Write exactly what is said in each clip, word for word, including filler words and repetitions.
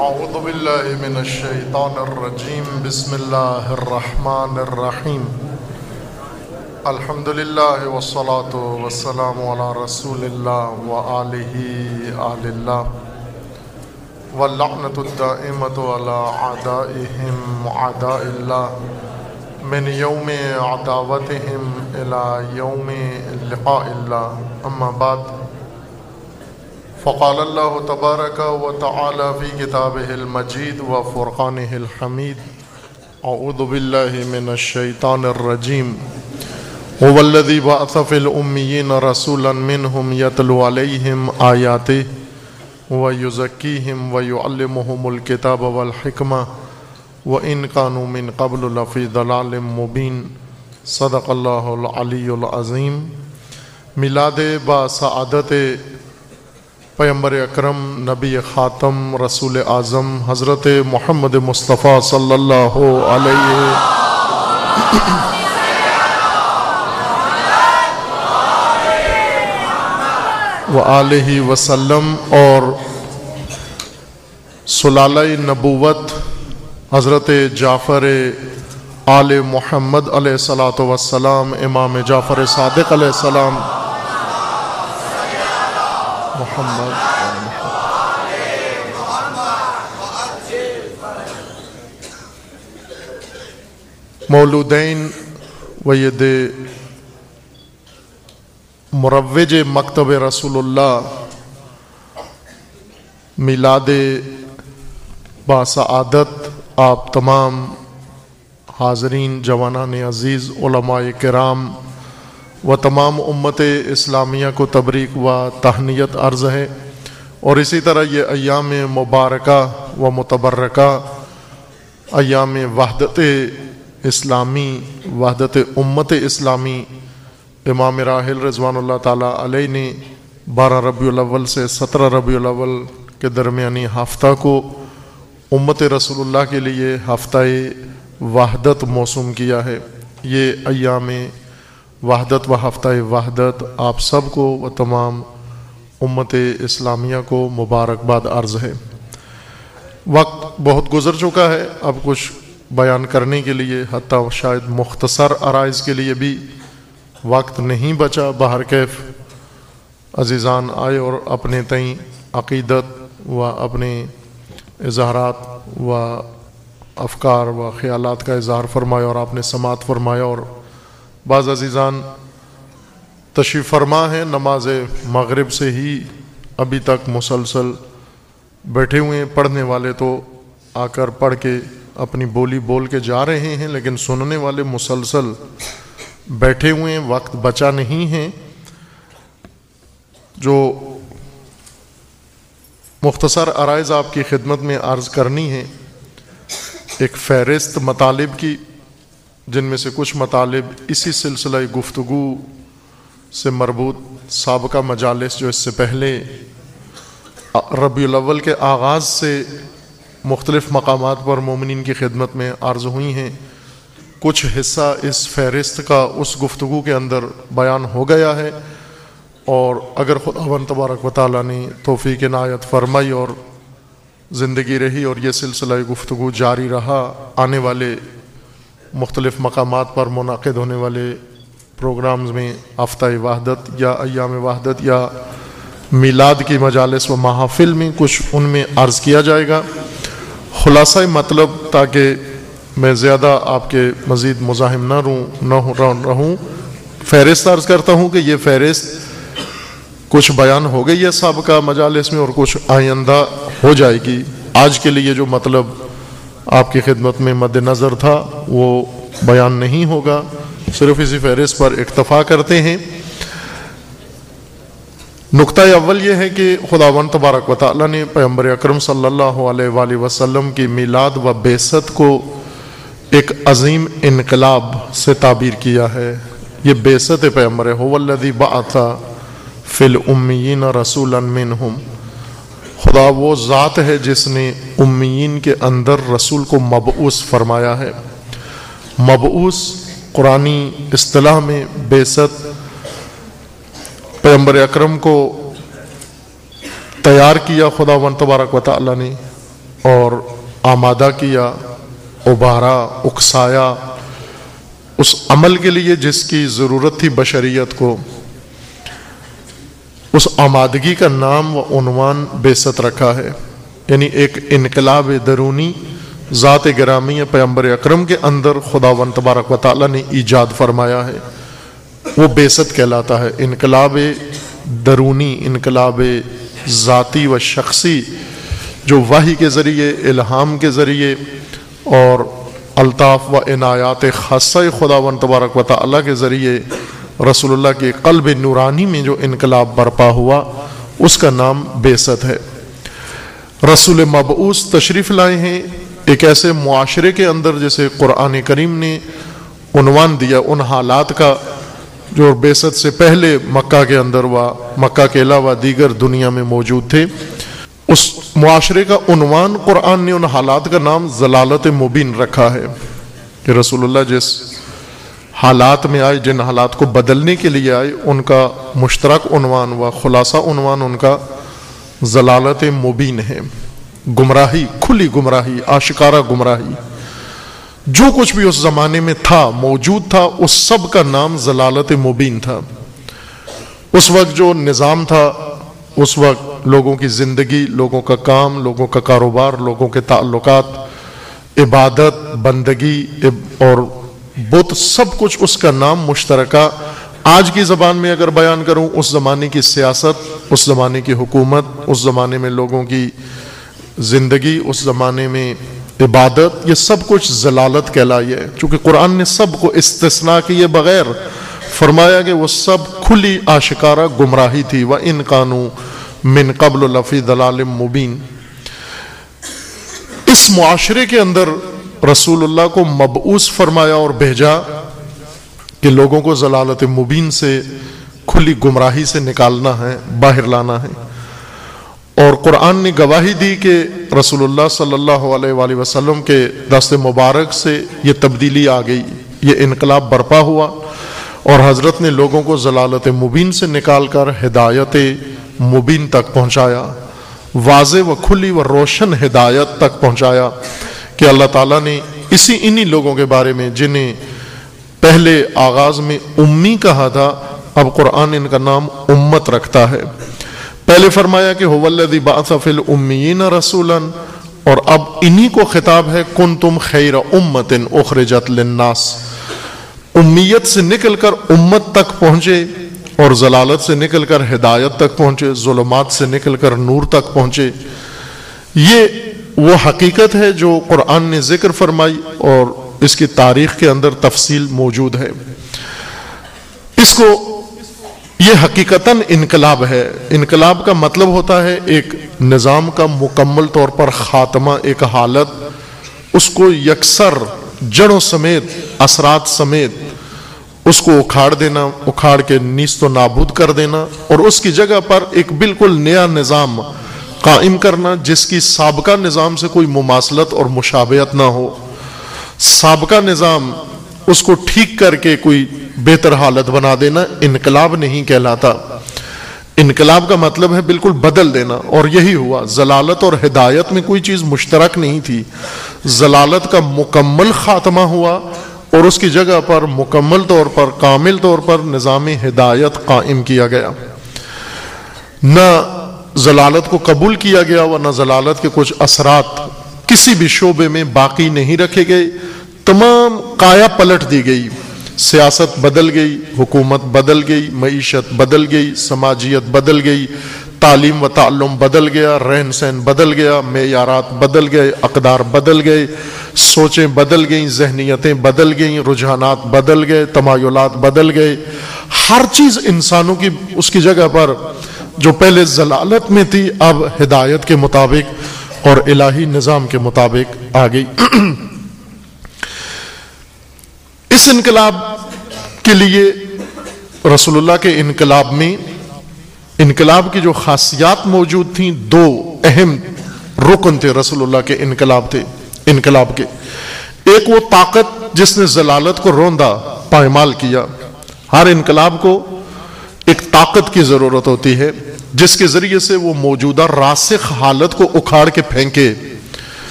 اعوذ باللہ من الشیطان الرجیم بسم اللہ الرحمن الرحیم الحمدللہ والصلاة والسلام علی رسول اللہ وآلہ آل اللہ واللعنۃ الدائمۃ علی اعدائہم اعداء اللہ من یوم عداوتہم الی یوم لقاء اللہ اما بعد فقال اللہ تبارک و تعالی فی کتابہ المجید و فرقانہ الحمید اعوذ باللہ من الشیطان الرجیم هو الذی بعث فی الامیین رسولا منہم یتلو علیہم آیاتہ ویزکیہم ویعلمہم الکتاب والحکمہ وَإِن كَانُوا مِن قَبْلُ لَفِي ضَلَالٍ مُبِينٍ صدق اللہ العلی العظیم۔ میلاد با سعادت پیغمبر اکرم نبی خاتم رسول اعظم حضرت محمد مصطفیٰ صلی اللہ علیہ وآلہ وسلم اور سلالہ نبوت حضرت جعفر آل محمد علیہ الصلاۃ والسلام، امام جعفر صادق علیہ السلام، محمد مولودین وید مروج مکتب رسول اللہ میلاد با سعادت آپ تمام حاضرین جوانان عزیز علماء کرام و تمام امت اسلامیہ کو تبریک و تہنیت عرض ہے، اور اسی طرح یہ ایام مبارکہ و متبرکہ ایام وحدت اسلامی، وحدت امت اسلامی، امام راحل رضوان اللہ تعالیٰ علیہ نے بارہ ربیع الاول سے سترہ ربیع الاول کے درمیانی ہفتہ کو امت رسول اللہ کے لیے ہفتہ وحدت موسوم کیا ہے۔ یہ ایام وحدت و ہفتہ وحدت آپ سب کو و تمام امت اسلامیہ کو مبارکباد عرض ہے۔ وقت بہت گزر چکا ہے، اب کچھ بیان کرنے کے لیے حتیٰ شاید مختصر عرائض کے لیے بھی وقت نہیں بچا۔ بہر کیف عزیزان آئے اور اپنے تئیں عقیدت و اپنے اظہارات و افکار و خیالات کا اظہار فرمایا اور آپ نے سماعت فرمایا، اور بعض عزیزان تشریف فرما ہیں نماز مغرب سے ہی ابھی تک مسلسل بیٹھے ہوئے ہیں۔ پڑھنے والے تو آ کر پڑھ کے اپنی بولی بول کے جا رہے ہیں، لیکن سننے والے مسلسل بیٹھے ہوئے ہیں، وقت بچا نہیں ہے۔ جو مختصر عرائض آپ کی خدمت میں عرض کرنی ہے، ایک فہرست مطالب کی، جن میں سے کچھ مطالب اسی سلسلہ گفتگو سے مربوط سابقہ مجالس جو اس سے پہلے ربیع الاول کے آغاز سے مختلف مقامات پر مومنین کی خدمت میں عرض ہوئی ہیں، کچھ حصہ اس فہرست کا اس گفتگو کے اندر بیان ہو گیا ہے، اور اگر خداوند تبارک و تعالیٰ نے توفیق عنایت فرمائی اور زندگی رہی اور یہ سلسلہ گفتگو جاری رہا، آنے والے مختلف مقامات پر منعقد ہونے والے پروگرامز میں ہفتہ وحدت یا ایام وحدت یا میلاد کی مجالس و محافل میں کچھ ان میں عرض کیا جائے گا۔ خلاصہ مطلب، تاکہ میں زیادہ آپ کے مزید مزاحم نہ رہوں رہوں فہرست عرض کرتا ہوں کہ یہ فہرست کچھ بیان ہو گئی ہے سابقہ مجالس میں اور کچھ آئندہ ہو جائے گی۔ آج کے لیے جو مطلب آپ کی خدمت میں مد نظر تھا وہ بیان نہیں ہوگا، صرف اسی فہرست پر اکتفا کرتے ہیں۔ نقطہ اول یہ ہے کہ خداوند تبارک و تعالیٰ نے پیغمبر اکرم صلی اللہ علیہ وآلہ وسلم کی میلاد و بعثت کو ایک عظیم انقلاب سے تعبیر کیا ہے۔ یہ بعثت پیغمبر ہے، هو الذی بعث فی الامیین رسولا منہم، خدا وہ ذات ہے جس نے امیین کے اندر رسول کو مبعوث فرمایا ہے۔ مبعوث قرآنی اصطلاح میں بعثت پیغمبر اکرم کو تیار کیا خداوند تبارک و تعالی نے، اور آمادہ کیا، ابھارا، اکسایا اس عمل کے لیے جس کی ضرورت تھی بشریت کو، اس آمادگی کا نام و عنوان بعثت رکھا ہے۔ یعنی ایک انقلاب درونی ذات گرامی پیغمبر اکرم کے اندر خداوند تبارک و تعالیٰ نے ایجاد فرمایا ہے، وہ بعثت کہلاتا ہے۔ انقلاب درونی، انقلاب ذاتی و شخصی جو وحی کے ذریعے، الہام کے ذریعے اور الطاف و عنایات خاصہ خداوند تبارک و تعالیٰ کے ذریعے رسول اللہ کے قلب نورانی میں جو انقلاب برپا ہوا، اس کا نام بعثت ہے۔ رسول مبعوث تشریف لائے ہیں ایک ایسے معاشرے کے اندر جیسے قرآن کریم نے عنوان دیا ان حالات کا جو بعثت سے پہلے مکہ کے اندر و مکہ کے علاوہ دیگر دنیا میں موجود تھے۔ اس معاشرے کا عنوان قرآن نے ان حالات کا نام ضلالت مبین رکھا ہے کہ رسول اللہ جس حالات میں آئے، جن حالات کو بدلنے کے لیے آئے، ان کا مشترک عنوان و خلاصہ عنوان ان کا ضلالت مبین ہے، گمراہی، کھلی گمراہی، آشکارا گمراہی۔ جو کچھ بھی اس زمانے میں تھا، موجود تھا، اس سب کا نام ضلالت مبین تھا۔ اس وقت جو نظام تھا، اس وقت لوگوں کی زندگی، لوگوں کا کام، لوگوں کا کاروبار، لوگوں کے تعلقات، عبادت، بندگی اور بت، سب کچھ اس کا نام مشترکہ آج کی زبان میں اگر بیان کروں، اس زمانے کی سیاست، اس زمانے کی حکومت، اس زمانے میں لوگوں کی زندگی، اس زمانے میں عبادت، یہ سب کچھ ضلالت کہلائی ہے۔ چونکہ قرآن نے سب کو استثناء کیے بغیر فرمایا کہ وہ سب کھلی آشکارا گمراہی تھی، وَإِن كَانُوا مِن قَبْلُ لَفِي ضَلَالٍ مُبِينٍ۔ اس معاشرے کے اندر رسول اللہ کو مبعوث فرمایا اور بھیجا کہ لوگوں کو ضلالت مبین سے، کھلی گمراہی سے نکالنا ہے، باہر لانا ہے۔ اور قرآن نے گواہی دی کہ رسول اللہ صلی اللہ علیہ وآلہ وسلم کے دست مبارک سے یہ تبدیلی آ گئی، یہ انقلاب برپا ہوا اور حضرت نے لوگوں کو ضلالت مبین سے نکال کر ہدایت مبین تک پہنچایا، واضح و کھلی و روشن ہدایت تک پہنچایا کہ اللہ تعالیٰ نے اسی انہی لوگوں کے بارے میں جنہیں پہلے آغاز میں امی کہا تھا، اب قرآن ان کا نام امت رکھتا ہے۔ پہلے فرمایا کہ هو الذی بعث فی الامیین رسولا، اور اب انہی کو خطاب ہے کنتم خیر امت اخرجت للناس۔ امیت سے نکل کر امت تک پہنچے اور ضلالت سے نکل کر ہدایت تک پہنچے، ظلمات سے نکل کر نور تک پہنچے۔ یہ وہ حقیقت ہے جو قرآن نے ذکر فرمائی اور اس کی تاریخ کے اندر تفصیل موجود ہے۔ اس کو یہ حقیقتاً انقلاب ہے۔ انقلاب کا مطلب ہوتا ہے ایک نظام کا مکمل طور پر خاتمہ، ایک حالت، اس کو یکسر جڑوں سمیت، اثرات سمیت اس کو اکھاڑ دینا، اکھاڑ کے نیست و نابود کر دینا اور اس کی جگہ پر ایک بالکل نیا نظام قائم کرنا جس کی سابقہ نظام سے کوئی مماثلت اور مشابہت نہ ہو۔ سابقہ نظام اس کو ٹھیک کر کے کوئی بہتر حالت بنا دینا انقلاب نہیں کہلاتا۔ انقلاب کا مطلب ہے بالکل بدل دینا، اور یہی ہوا۔ ضلالت اور ہدایت میں کوئی چیز مشترک نہیں تھی۔ ضلالت کا مکمل خاتمہ ہوا اور اس کی جگہ پر مکمل طور پر، کامل طور پر نظام ہدایت قائم کیا گیا۔ نہ ضلالت کو قبول کیا گیا ورنہ ضلالت کے کچھ اثرات کسی بھی شعبے میں باقی نہیں رکھے گئے، تمام قایا پلٹ دی گئی۔ سیاست بدل گئی، حکومت بدل گئی، معیشت بدل گئی، سماجیت بدل گئی، تعلیم و تعلم بدل گیا، رہن سہن بدل گیا، معیارات بدل گئے، اقدار بدل گئے، سوچیں بدل گئیں، ذہنیتیں بدل گئیں، رجحانات بدل گئے، تمایلات بدل گئے۔ ہر چیز انسانوں کی اس کی جگہ پر جو پہلے ضلالت میں تھی اب ہدایت کے مطابق اور الہی نظام کے مطابق آ گئی۔ اس انقلاب کے لیے رسول اللہ کے انقلاب میں انقلاب کی جو خاصیات موجود تھیں، دو اہم رکن تھے رسول اللہ کے انقلاب تھے انقلاب کے۔ ایک وہ طاقت جس نے ضلالت کو روندا، پائمال کیا۔ ہر انقلاب کو ایک طاقت کی ضرورت ہوتی ہے جس کے ذریعے سے وہ موجودہ راسخ حالت کو اکھاڑ کے پھینکے۔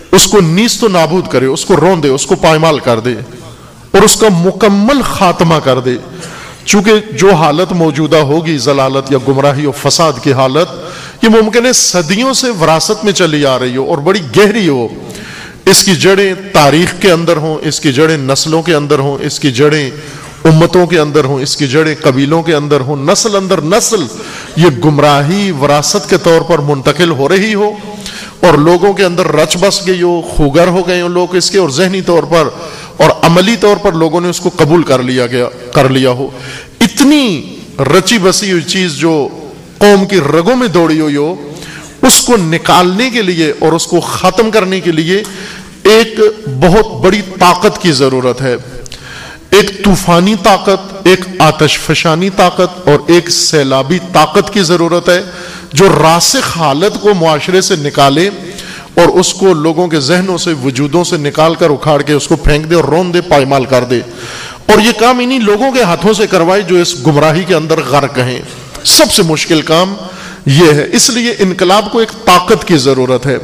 اس کو نیست و نابود کرے، اس کو رون دے، اس کو پائمال کر دے اور اس کا مکمل خاتمہ کر دے. چونکہ جو حالت موجودہ ہوگی ضلالت یا گمراہی و فساد کی حالت، یہ ممکن ہے صدیوں سے وراثت میں چلی آ رہی ہو اور بڑی گہری ہو. اس کی جڑیں تاریخ کے اندر ہوں، اس کی جڑیں نسلوں کے اندر ہوں، اس کی جڑیں امتوں کے اندر ہوں، اس کی جڑیں قبیلوں کے اندر ہوں، نسل اندر نسل یہ گمراہی وراثت کے طور پر منتقل ہو رہی ہو اور لوگوں کے اندر رچ بس گئی ہو، خوگر ہو گئے ہوں لوگ اس کے، اور ذہنی طور پر اور عملی طور پر لوگوں نے اس کو قبول کر لیا گیا کر لیا ہو. اتنی رچی بسی ہوئی چیز جو قوم کی رگوں میں دوڑی ہوئی ہو، اس کو نکالنے کے لیے اور اس کو ختم کرنے کے لیے ایک بہت بڑی طاقت کی ضرورت ہے. ایک طوفانی طاقت، ایک آتش فشانی طاقت اور ایک سیلابی طاقت کی ضرورت ہے جو راسخ حالت کو معاشرے سے نکالے اور اس کو لوگوں کے ذہنوں سے، وجودوں سے نکال کر اکھاڑ کے اس کو پھینک دے اور رون دے، پائمال کر دے. اور یہ کام انہی لوگوں کے ہاتھوں سے کروائے جو اس گمراہی کے اندر غرق ہیں. سب سے مشکل کام یہ ہے. اس لیے انقلاب کو ایک طاقت کی ضرورت ہے.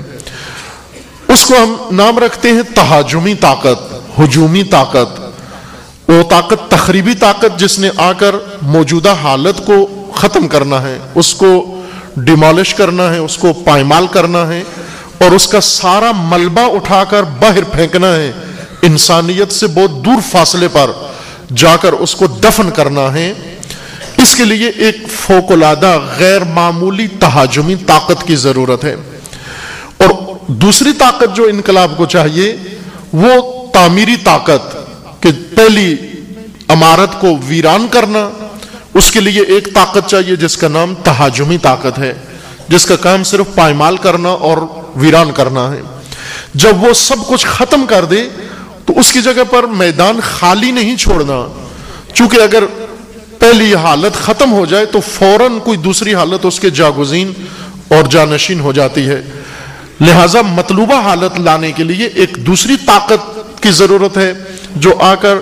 اس کو ہم نام رکھتے ہیں تہاجمی طاقت، ہجومی طاقت. وہ طاقت تخریبی طاقت جس نے آ کر موجودہ حالت کو ختم کرنا ہے، اس کو ڈیمالش کرنا ہے، اس کو پائمال کرنا ہے اور اس کا سارا ملبہ اٹھا کر باہر پھینکنا ہے، انسانیت سے بہت دور فاصلے پر جا کر اس کو دفن کرنا ہے. اس کے لیے ایک فوق العادہ غیر معمولی تہاجمی طاقت کی ضرورت ہے. اور دوسری طاقت جو انقلاب کو چاہیے وہ تعمیری طاقت، کہ پہلی عمارت کو ویران کرنا. اس کے لیے ایک طاقت چاہیے جس کا نام تہاجمی طاقت ہے، جس کا کام صرف پائمال کرنا اور ویران کرنا ہے. جب وہ سب کچھ ختم کر دے تو اس کی جگہ پر میدان خالی نہیں چھوڑنا، چونکہ اگر پہلی حالت ختم ہو جائے تو فوراً کوئی دوسری حالت اس کے جاگزین اور جانشین ہو جاتی ہے. لہذا مطلوبہ حالت لانے کے لیے ایک دوسری طاقت کی ضرورت ہے جو آ کر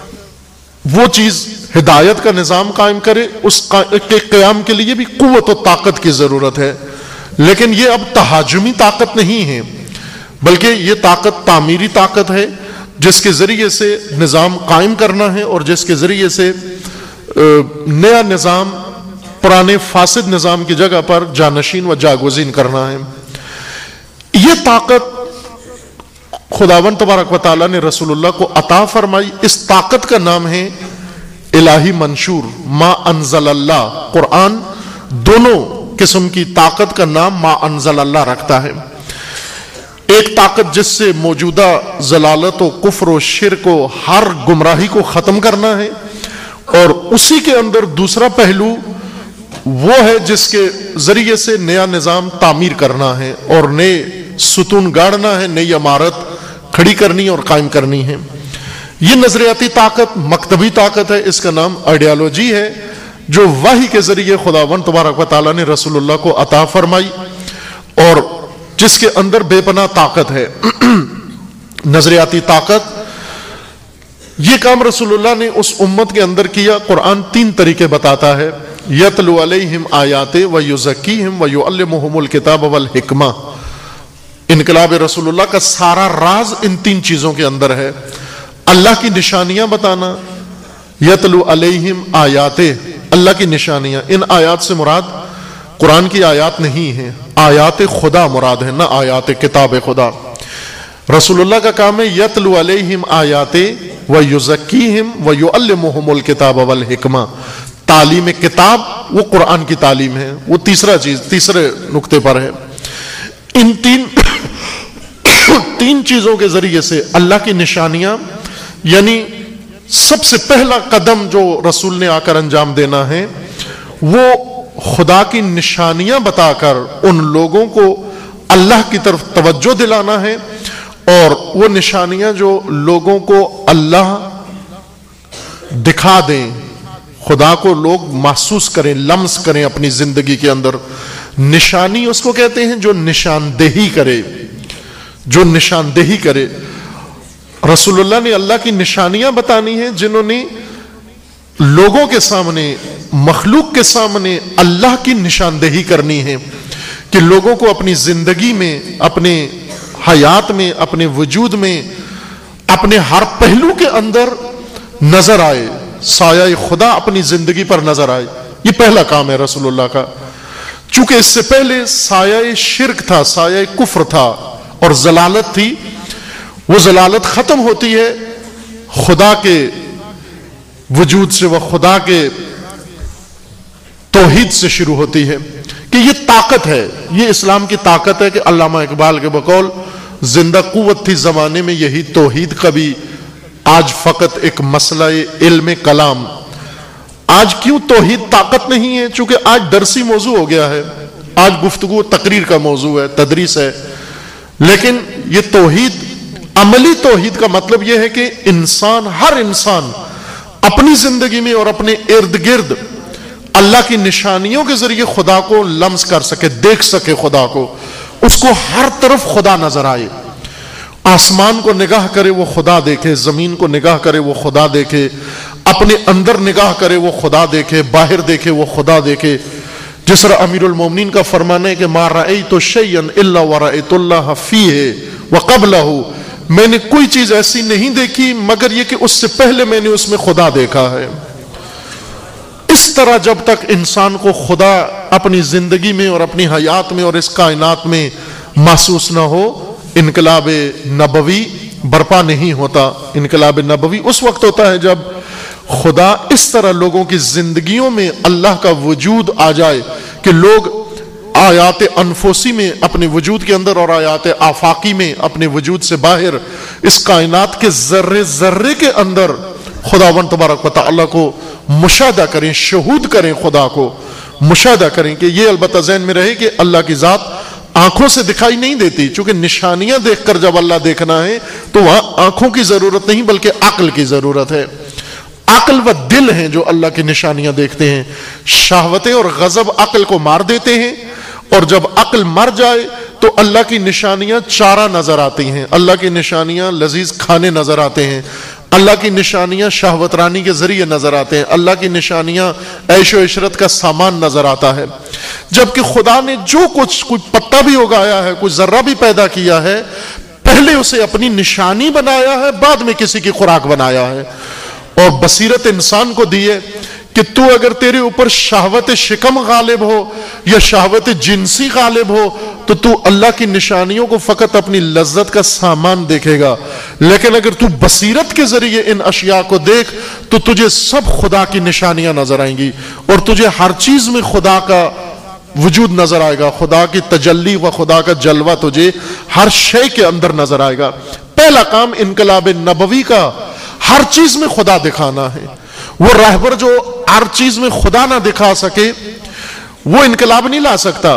وہ چیز ہدایت کا نظام قائم کرے. اس کے قیام کے لیے بھی قوت و طاقت کی ضرورت ہے. لیکن یہ اب تہاجمی طاقت نہیں ہے، بلکہ یہ طاقت تعمیری طاقت ہے جس کے ذریعے سے نظام قائم کرنا ہے اور جس کے ذریعے سے نیا نظام پرانے فاسد نظام کی جگہ پر جانشین و جاگزین کرنا ہے. یہ طاقت خداوند تبارک و تعالیٰ نے رسول اللہ کو عطا فرمائی. اس طاقت کا نام ہے الہی منشور، ما انزل اللہ. قرآن دونوں قسم کی طاقت کا نام ما انزل اللہ رکھتا ہے. ایک طاقت جس سے موجودہ ضلالت و کفر و شرک و ہر گمراہی کو ختم کرنا ہے، اور اسی کے اندر دوسرا پہلو وہ ہے جس کے ذریعے سے نیا نظام تعمیر کرنا ہے اور نئے ستون گاڑنا ہے، نئی عمارت کھڑی کرنی اور قائم کرنی ہے. یہ نظریاتی طاقت مکتبی طاقت ہے. اس کا نام آئیڈیالوجی ہے جو وحی کے ذریعے خداوند تبارک و تعالیٰ نے رسول اللہ کو عطا فرمائی اور جس کے اندر بے پناہ طاقت ہے. نظریاتی طاقت، یہ کام رسول اللہ نے اس امت کے اندر کیا. قرآن تین طریقے بتاتا ہے: یتلو علیہم آیات و یزکیہم و یعلمہم الکتاب والحکمہ. انقلاب رسول اللہ کا سارا راز ان تین چیزوں کے اندر ہے. اللہ کی نشانیاں بتانا، یتلو علیہم آیات، اللہ کی نشانیاں. ان آیات سے مراد قرآن کی آیات نہیں ہیں، آیات خدا مراد ہے، نہ آیات کتاب خدا. رسول اللہ کا کام ہے یتلو علیہم آیات و یزکیہم و یعلمہم الکتاب والحکمہ. تعلیم کتاب وہ قرآن کی تعلیم ہے، وہ تیسرا چیز تیسرے نقطے پر ہے. ان تین تین چیزوں کے ذریعے سے اللہ کی نشانیاں، یعنی سب سے پہلا قدم جو رسول نے آ کر انجام دینا ہے وہ خدا کی نشانیاں بتا کر ان لوگوں کو اللہ کی طرف توجہ دلانا ہے. اور وہ نشانیاں جو لوگوں کو اللہ دکھا دیں، خدا کو لوگ محسوس کریں، لمس کریں اپنی زندگی کے اندر. نشانی اس کو کہتے ہیں جو نشاندہی کرے، جو نشاندہی کرے. رسول اللہ نے اللہ کی نشانیاں بتانی ہیں جنہوں نے لوگوں کے سامنے، مخلوق کے سامنے اللہ کی نشاندہی کرنی ہے کہ لوگوں کو اپنی زندگی میں، اپنے حیات میں، اپنے وجود میں، اپنے ہر پہلو کے اندر نظر آئے، سایہ خدا اپنی زندگی پر نظر آئے. یہ پہلا کام ہے رسول اللہ کا. چونکہ اس سے پہلے سایہ شرک تھا، سایہ کفر تھا اور ضلالت تھی. وہ ضلالت ختم ہوتی ہے خدا کے وجود سے، وہ خدا کے توحید سے شروع ہوتی ہے. کہ یہ طاقت ہے، یہ اسلام کی طاقت ہے کہ علامہ اقبال کے بقول زندہ قوت تھی زمانے میں یہی توحید کا بھی، آج فقط ایک مسئلہ علم کلام. آج کیوں توحید طاقت نہیں ہے؟ چونکہ آج درسی موضوع ہو گیا ہے، آج گفتگو تقریر کا موضوع ہے، تدریس ہے. لیکن یہ توحید، عملی توحید کا مطلب یہ ہے کہ انسان، ہر انسان اپنی زندگی میں اور اپنے ارد گرد اللہ کی نشانیوں کے ذریعے خدا کو لمس کر سکے، دیکھ سکے خدا کو، اس کو ہر طرف خدا نظر آئے. آسمان کو نگاہ کرے وہ خدا دیکھے، زمین کو نگاہ کرے وہ خدا دیکھے، اپنے اندر نگاہ کرے وہ خدا دیکھے، باہر دیکھے وہ خدا دیکھے. جس طرح امیر المومنین کا فرمان ہے کہ ما رأیت شیئا الا ورأیت اللہ فیہ وقبلہ، میں نے کوئی چیز ایسی نہیں دیکھی مگر یہ کہ اس سے پہلے میں نے اس میں خدا دیکھا ہے. اس طرح جب تک انسان کو خدا اپنی زندگی میں اور اپنی حیات میں اور اس کائنات میں محسوس نہ ہو، انقلاب نبوی برپا نہیں ہوتا. انقلاب نبوی اس وقت ہوتا ہے جب خدا اس طرح لوگوں کی زندگیوں میں اللہ کا وجود آ جائے کہ لوگ آیات انفوسی میں اپنے وجود کے اندر اور آیات آفاقی میں اپنے وجود سے باہر اس کائنات کے ذرے ذرے کے اندر خداوند تبارک و تعالیٰ کو مشاہدہ کریں، شہود کریں، خدا کو مشاہدہ کریں. کہ یہ البتہ ذہن میں رہے کہ اللہ کی ذات آنکھوں سے دکھائی نہیں دیتی، چونکہ نشانیاں دیکھ کر جب اللہ دیکھنا ہے تو وہاں آنکھوں کی ضرورت نہیں بلکہ عقل کی ضرورت ہے. عقل و دل ہیں جو اللہ کی نشانیاں دیکھتے ہیں. شہوتیں اور غضب عقل کو مار دیتے ہیں، اور جب عقل مر جائے تو اللہ کی نشانیاں چارہ نظر آتی ہیں، اللہ کی نشانیاں لذیذ کھانے نظر آتے ہیں، اللہ کی نشانیاں شہوت رانی کے ذریعے نظر آتے ہیں، اللہ کی نشانیاں عیش و عشرت کا سامان نظر آتا ہے. جبکہ خدا نے جو کچھ، کوئی پتا بھی اگایا ہے، کوئی ذرہ بھی پیدا کیا ہے، پہلے اسے اپنی نشانی بنایا ہے، بعد میں کسی کی خوراک بنایا ہے. اور بصیرت انسان کو دیے کہ تو اگر تیرے اوپر شہوت شکم غالب ہو یا شہوت جنسی غالب ہو تو تو اللہ کی نشانیوں کو فقط اپنی لذت کا سامان دیکھے گا. لیکن اگر تو بصیرت کے ذریعے ان اشیاء کو دیکھ تو تجھے سب خدا کی نشانیاں نظر آئیں گی، اور تجھے ہر چیز میں خدا کا وجود نظر آئے گا، خدا کی تجلی و خدا کا جلوہ تجھے ہر شے کے اندر نظر آئے گا. پہلا کام انقلاب نبوی کا ہر چیز میں خدا دکھانا ہے. وہ راہبر جو ہر چیز میں خدا نہ دکھا سکے وہ انقلاب نہیں لا سکتا.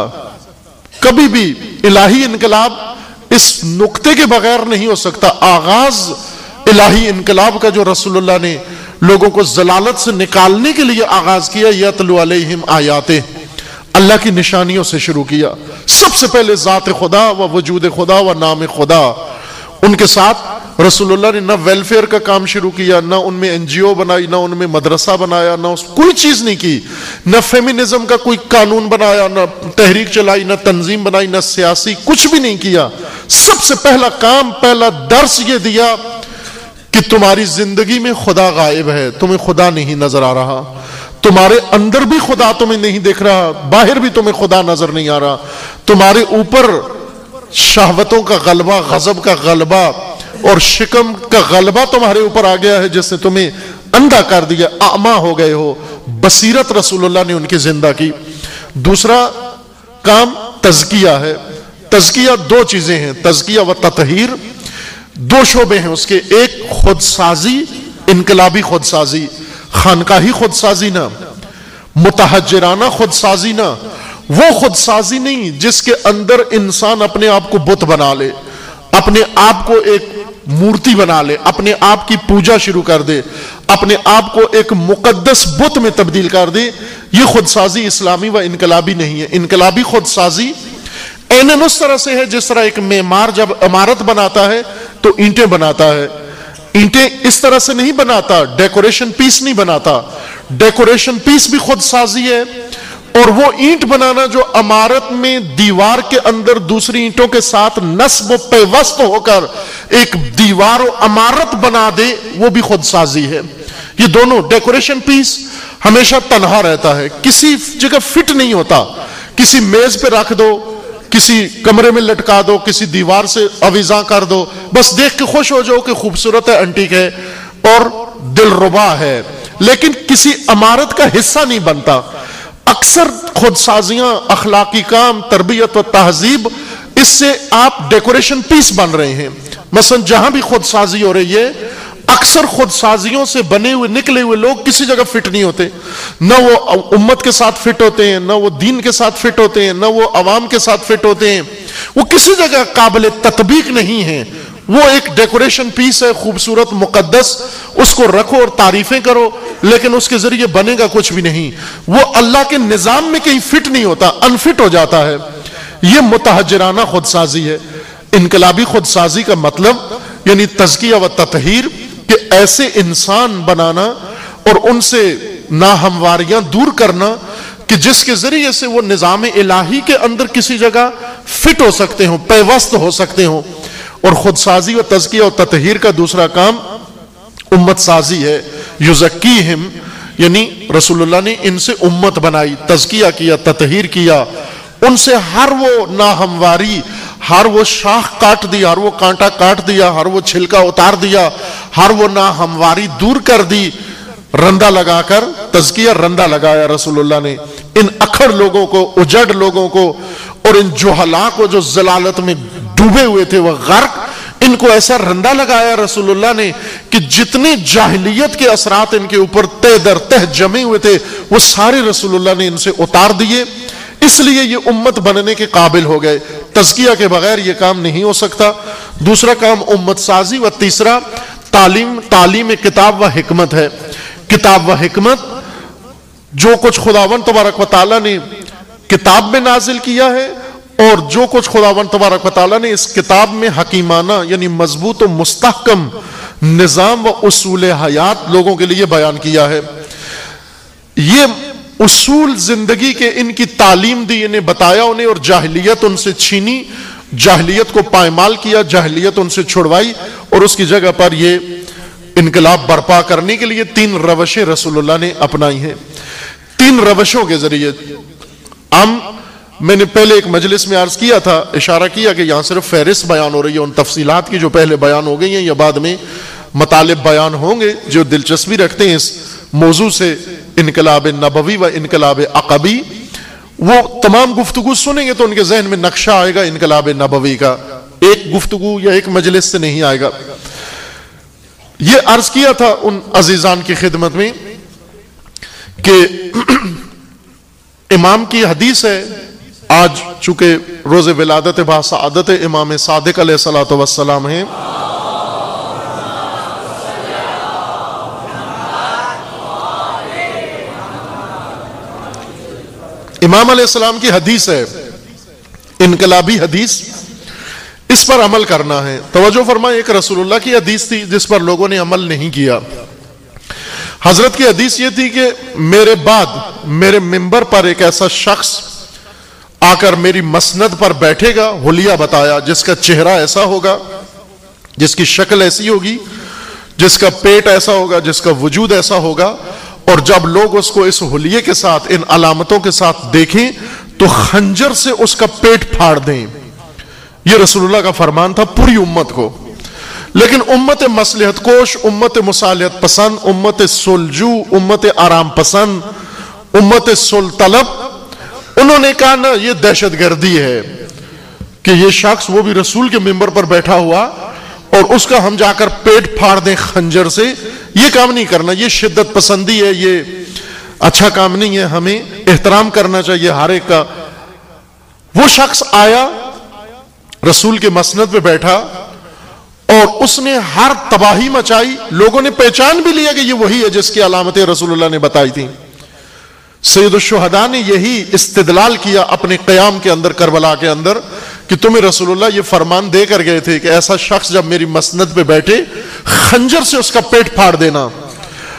کبھی بھی الہی انقلاب اس نقطے کے بغیر نہیں ہو سکتا. آغاز الہی انقلاب کا جو رسول اللہ نے لوگوں کو ضلالت سے نکالنے کے لیے آغاز کیا، یتلو علیہم آیاتہ، اللہ کی نشانیوں سے شروع کیا. سب سے پہلے ذات خدا و وجود خدا و نام خدا. ان کے ساتھ رسول اللہ نے نہ ویلفیئر کا کام شروع کیا، نہ ان میں این جی او بنائی، نہ ان میں مدرسہ بنایا، نہ اس کوئی چیز نہیں کی، نہ فیمینزم کا کوئی قانون بنایا، نہ تحریک چلائی، نہ تنظیم بنائی، نہ سیاسی کچھ بھی نہیں کیا. سب سے پہلا کام، پہلا درس یہ دیا کہ تمہاری زندگی میں خدا غائب ہے، تمہیں خدا نہیں نظر آ رہا، تمہارے اندر بھی خدا تمہیں نہیں دیکھ رہا، باہر بھی تمہیں خدا نظر نہیں آ رہا. تمہارے اوپر شہوتوں کا غلبہ، غضب کا غلبہ اور شکم کا غلبہ تمہارے اوپر آ گیا ہے جس نے تمہیں اندھا کر دیا، اعمیٰ ہو گئے ہو. بصیرت رسول اللہ نے ان کی زندہ کی. دوسرا کام تزکیہ ہے. تزکیہ دو چیزیں ہیں، تزکیہ و تطہیر. دو شعبے ہیں اس کے، ایک خود سازی، انقلابی خود سازی، خانقاہی خود سازی نہ، متحجرانہ خود سازی نہ. وہ خود سازی نہیں جس کے اندر انسان اپنے آپ کو بت بنا لے، اپنے آپ کو ایک مورتی بنا لے، اپنے آپ کی پوجا شروع کر دے، اپنے آپ کو ایک مقدس بت میں تبدیل کر دے. یہ خود سازی اسلامی و انقلابی نہیں ہے. انقلابی خود سازی اینن اس طرح سے ہے جس طرح ایک معمار جب عمارت بناتا ہے تو اینٹیں بناتا ہے. اینٹیں اس طرح سے نہیں بناتا، ڈیکوریشن پیس نہیں بناتا. ڈیکوریشن پیس بھی خود سازی ہے، اور وہ اینٹ بنانا جو عمارت میں دیوار کے اندر دوسری اینٹوں کے ساتھ نصب و پیوست ہو کر ایک دیوار و عمارت بنا دے، وہ بھی خود سازی ہے۔ یہ دونوں ڈیکوریشن پیس ہمیشہ تنہا رہتا ہے، کسی جگہ فٹ نہیں ہوتا، کسی میز پہ رکھ دو، کسی کمرے میں لٹکا دو، کسی دیوار سے آویزاں کر دو، بس دیکھ کے خوش ہو جاؤ کہ خوبصورت ہے، انٹیک ہے اور دل ربا ہے، لیکن کسی عمارت کا حصہ نہیں بنتا۔ اکثر خود سازیاں، اخلاقی کام، تربیت و تہذیب، اس سے آپ ڈیکوریشن پیس بن رہے ہیں۔ مثلا جہاں بھی خود سازی ہو رہی ہے، اکثر خود سازیوں سے بنے ہوئے نکلے ہوئے لوگ کسی جگہ فٹ نہیں ہوتے، نہ وہ امت کے ساتھ فٹ ہوتے ہیں، نہ وہ دین کے ساتھ فٹ ہوتے ہیں، نہ وہ عوام کے ساتھ فٹ ہوتے ہیں، وہ کسی جگہ قابل تطبیق نہیں ہیں۔ وہ ایک ڈیکوریشن پیس ہے، خوبصورت، مقدس، اس کو رکھو اور تعریفیں کرو، لیکن اس کے ذریعے بنے گا کچھ بھی نہیں، وہ اللہ کے نظام میں کہیں فٹ نہیں ہوتا، انفٹ ہو جاتا ہے۔ یہ متحجرانہ خود سازی ہے۔ انقلابی خود سازی کا مطلب یعنی تزکیہ و تطہیر، کہ ایسے انسان بنانا اور ان سے ناہمواریاں دور کرنا کہ جس کے ذریعے سے وہ نظام الہی کے اندر کسی جگہ فٹ ہو سکتے ہوں، پیوست ہو سکتے ہوں۔ اور خود سازی و تزکیہ و تطہیر کا دوسرا کام امت سازی ہے۔ یزکیہم، یعنی رسول اللہ نے ان سے امت بنائی، تزکیہ کیا، تطہیر کیا، ان سے ہر وہ ناہمواری، ہر وہ شاخ کاٹ دیا، ہر وہ کانٹا کاٹ دیا، ہر وہ چھلکا اتار دیا، ہر وہ ناہمواری دور کر دی، رندہ لگا کر تزکیہ رندہ لگایا رسول اللہ نے ان اکھڑ لوگوں کو، اجڑ لوگوں کو، اور ان جہلاء کو جو ضلالت میں ڈوبے ہوئے تھے، وہ غرق، ان کو ایسا رندہ لگایا رسول اللہ نے کہ جتنے جاہلیت کے اثرات ان کے اوپر تہ در تہ جمے ہوئے تھے، وہ سارے رسول اللہ نے ان سے اتار دیے۔ اس لیے یہ امت بننے کے قابل ہو گئے۔ تزکیہ کے بغیر یہ کام نہیں ہو سکتا۔ دوسرا کام امت سازی، و تیسرا تعلیم تعلیم کتاب و حکمت ہے۔ کتاب و حکمت جو کچھ خداوند تبارک و تعالیٰ نے کتاب میں نازل کیا ہے، اور جو کچھ خداوند تبارک و تعالیٰ نے اس کتاب میں حکیمانہ یعنی مضبوط و مستحکم نظام و اصول حیات لوگوں کے لیے بیان کیا ہے، یہ اصول زندگی کے ان کی تعلیم دی، انہیں بتایا انہیں، اور جاہلیت ان سے چھینی، جاہلیت کو پائمال کیا، جاہلیت ان سے چھڑوائی، اور اس کی جگہ پر یہ انقلاب برپا کرنے کے لیے تین روشیں رسول اللہ نے اپنائی ہیں۔ تین روشوں کے ذریعے ہم میں نے پہلے ایک مجلس میں عرض کیا تھا، اشارہ کیا کہ یہاں صرف فہرست بیان ہو رہی ہے ان تفصیلات کی جو پہلے بیان ہو گئی ہیں، یا بعد میں مطالب بیان ہوں گے جو دلچسپی رکھتے ہیں اس موضوع سے، انقلاب نبوی و انقلاب عقبی، وہ تمام گفتگو سنیں گے تو ان کے ذہن میں نقشہ آئے گا انقلاب نبوی کا، ایک گفتگو یا ایک مجلس سے نہیں آئے گا۔ یہ عرض کیا تھا ان عزیزان کی خدمت میں کہ امام کی حدیث ہے، آج چونکہ روز ولادت با سعادت امام صادق علیہ الصلوۃ والسلام ہیں، امام علیہ السلام کی حدیث ہے، انقلابی حدیث، اس پر عمل کرنا ہے۔ توجہ فرمائیں، ایک رسول اللہ کی حدیث تھی جس پر لوگوں نے عمل نہیں کیا۔ حضرت کی حدیث یہ تھی کہ میرے بعد میرے منبر پر ایک ایسا شخص آ کر میری مسند پر بیٹھے گا، حلیہ بتایا، جس کا چہرہ ایسا ہوگا، جس کی شکل ایسی ہوگی، جس کا پیٹ ایسا ہوگا، جس کا وجود ایسا ہوگا، اور جب لوگ اس کو اس حلیے کے ساتھ، ان علامتوں کے ساتھ دیکھیں تو خنجر سے اس کا پیٹ پھاڑ دیں۔ یہ رسول اللہ کا فرمان تھا پوری امت کو۔ لیکن امت مصلحت کوش، امت مصالحت پسند، امت سلجو، امت آرام پسند، امت سل طلب، انہوں نے کہا نا یہ دہشت گردی ہے کہ یہ شخص وہ بھی رسول کے منبر پر بیٹھا ہوا اور اس کا ہم جا کر پیٹ پھاڑ دیں خنجر سے، یہ کام نہیں کرنا، یہ شدت پسندی ہے، یہ اچھا کام نہیں ہے، ہمیں احترام کرنا چاہیے ہر ایک کا۔ وہ شخص آیا، رسول کے مسند پہ بیٹھا، اور اس نے ہر تباہی مچائی، لوگوں نے پہچان بھی لیا کہ یہ وہی ہے جس کی علامتیں رسول اللہ نے بتائی تھیں۔ سید الشہداء نے یہی استدلال کیا اپنے قیام کے اندر کربلا کے اندر کہ تمہیں رسول اللہ یہ فرمان دے کر گئے تھے کہ ایسا شخص جب میری مسند پہ بیٹھے خنجر سے اس کا پیٹ پھاڑ دینا۔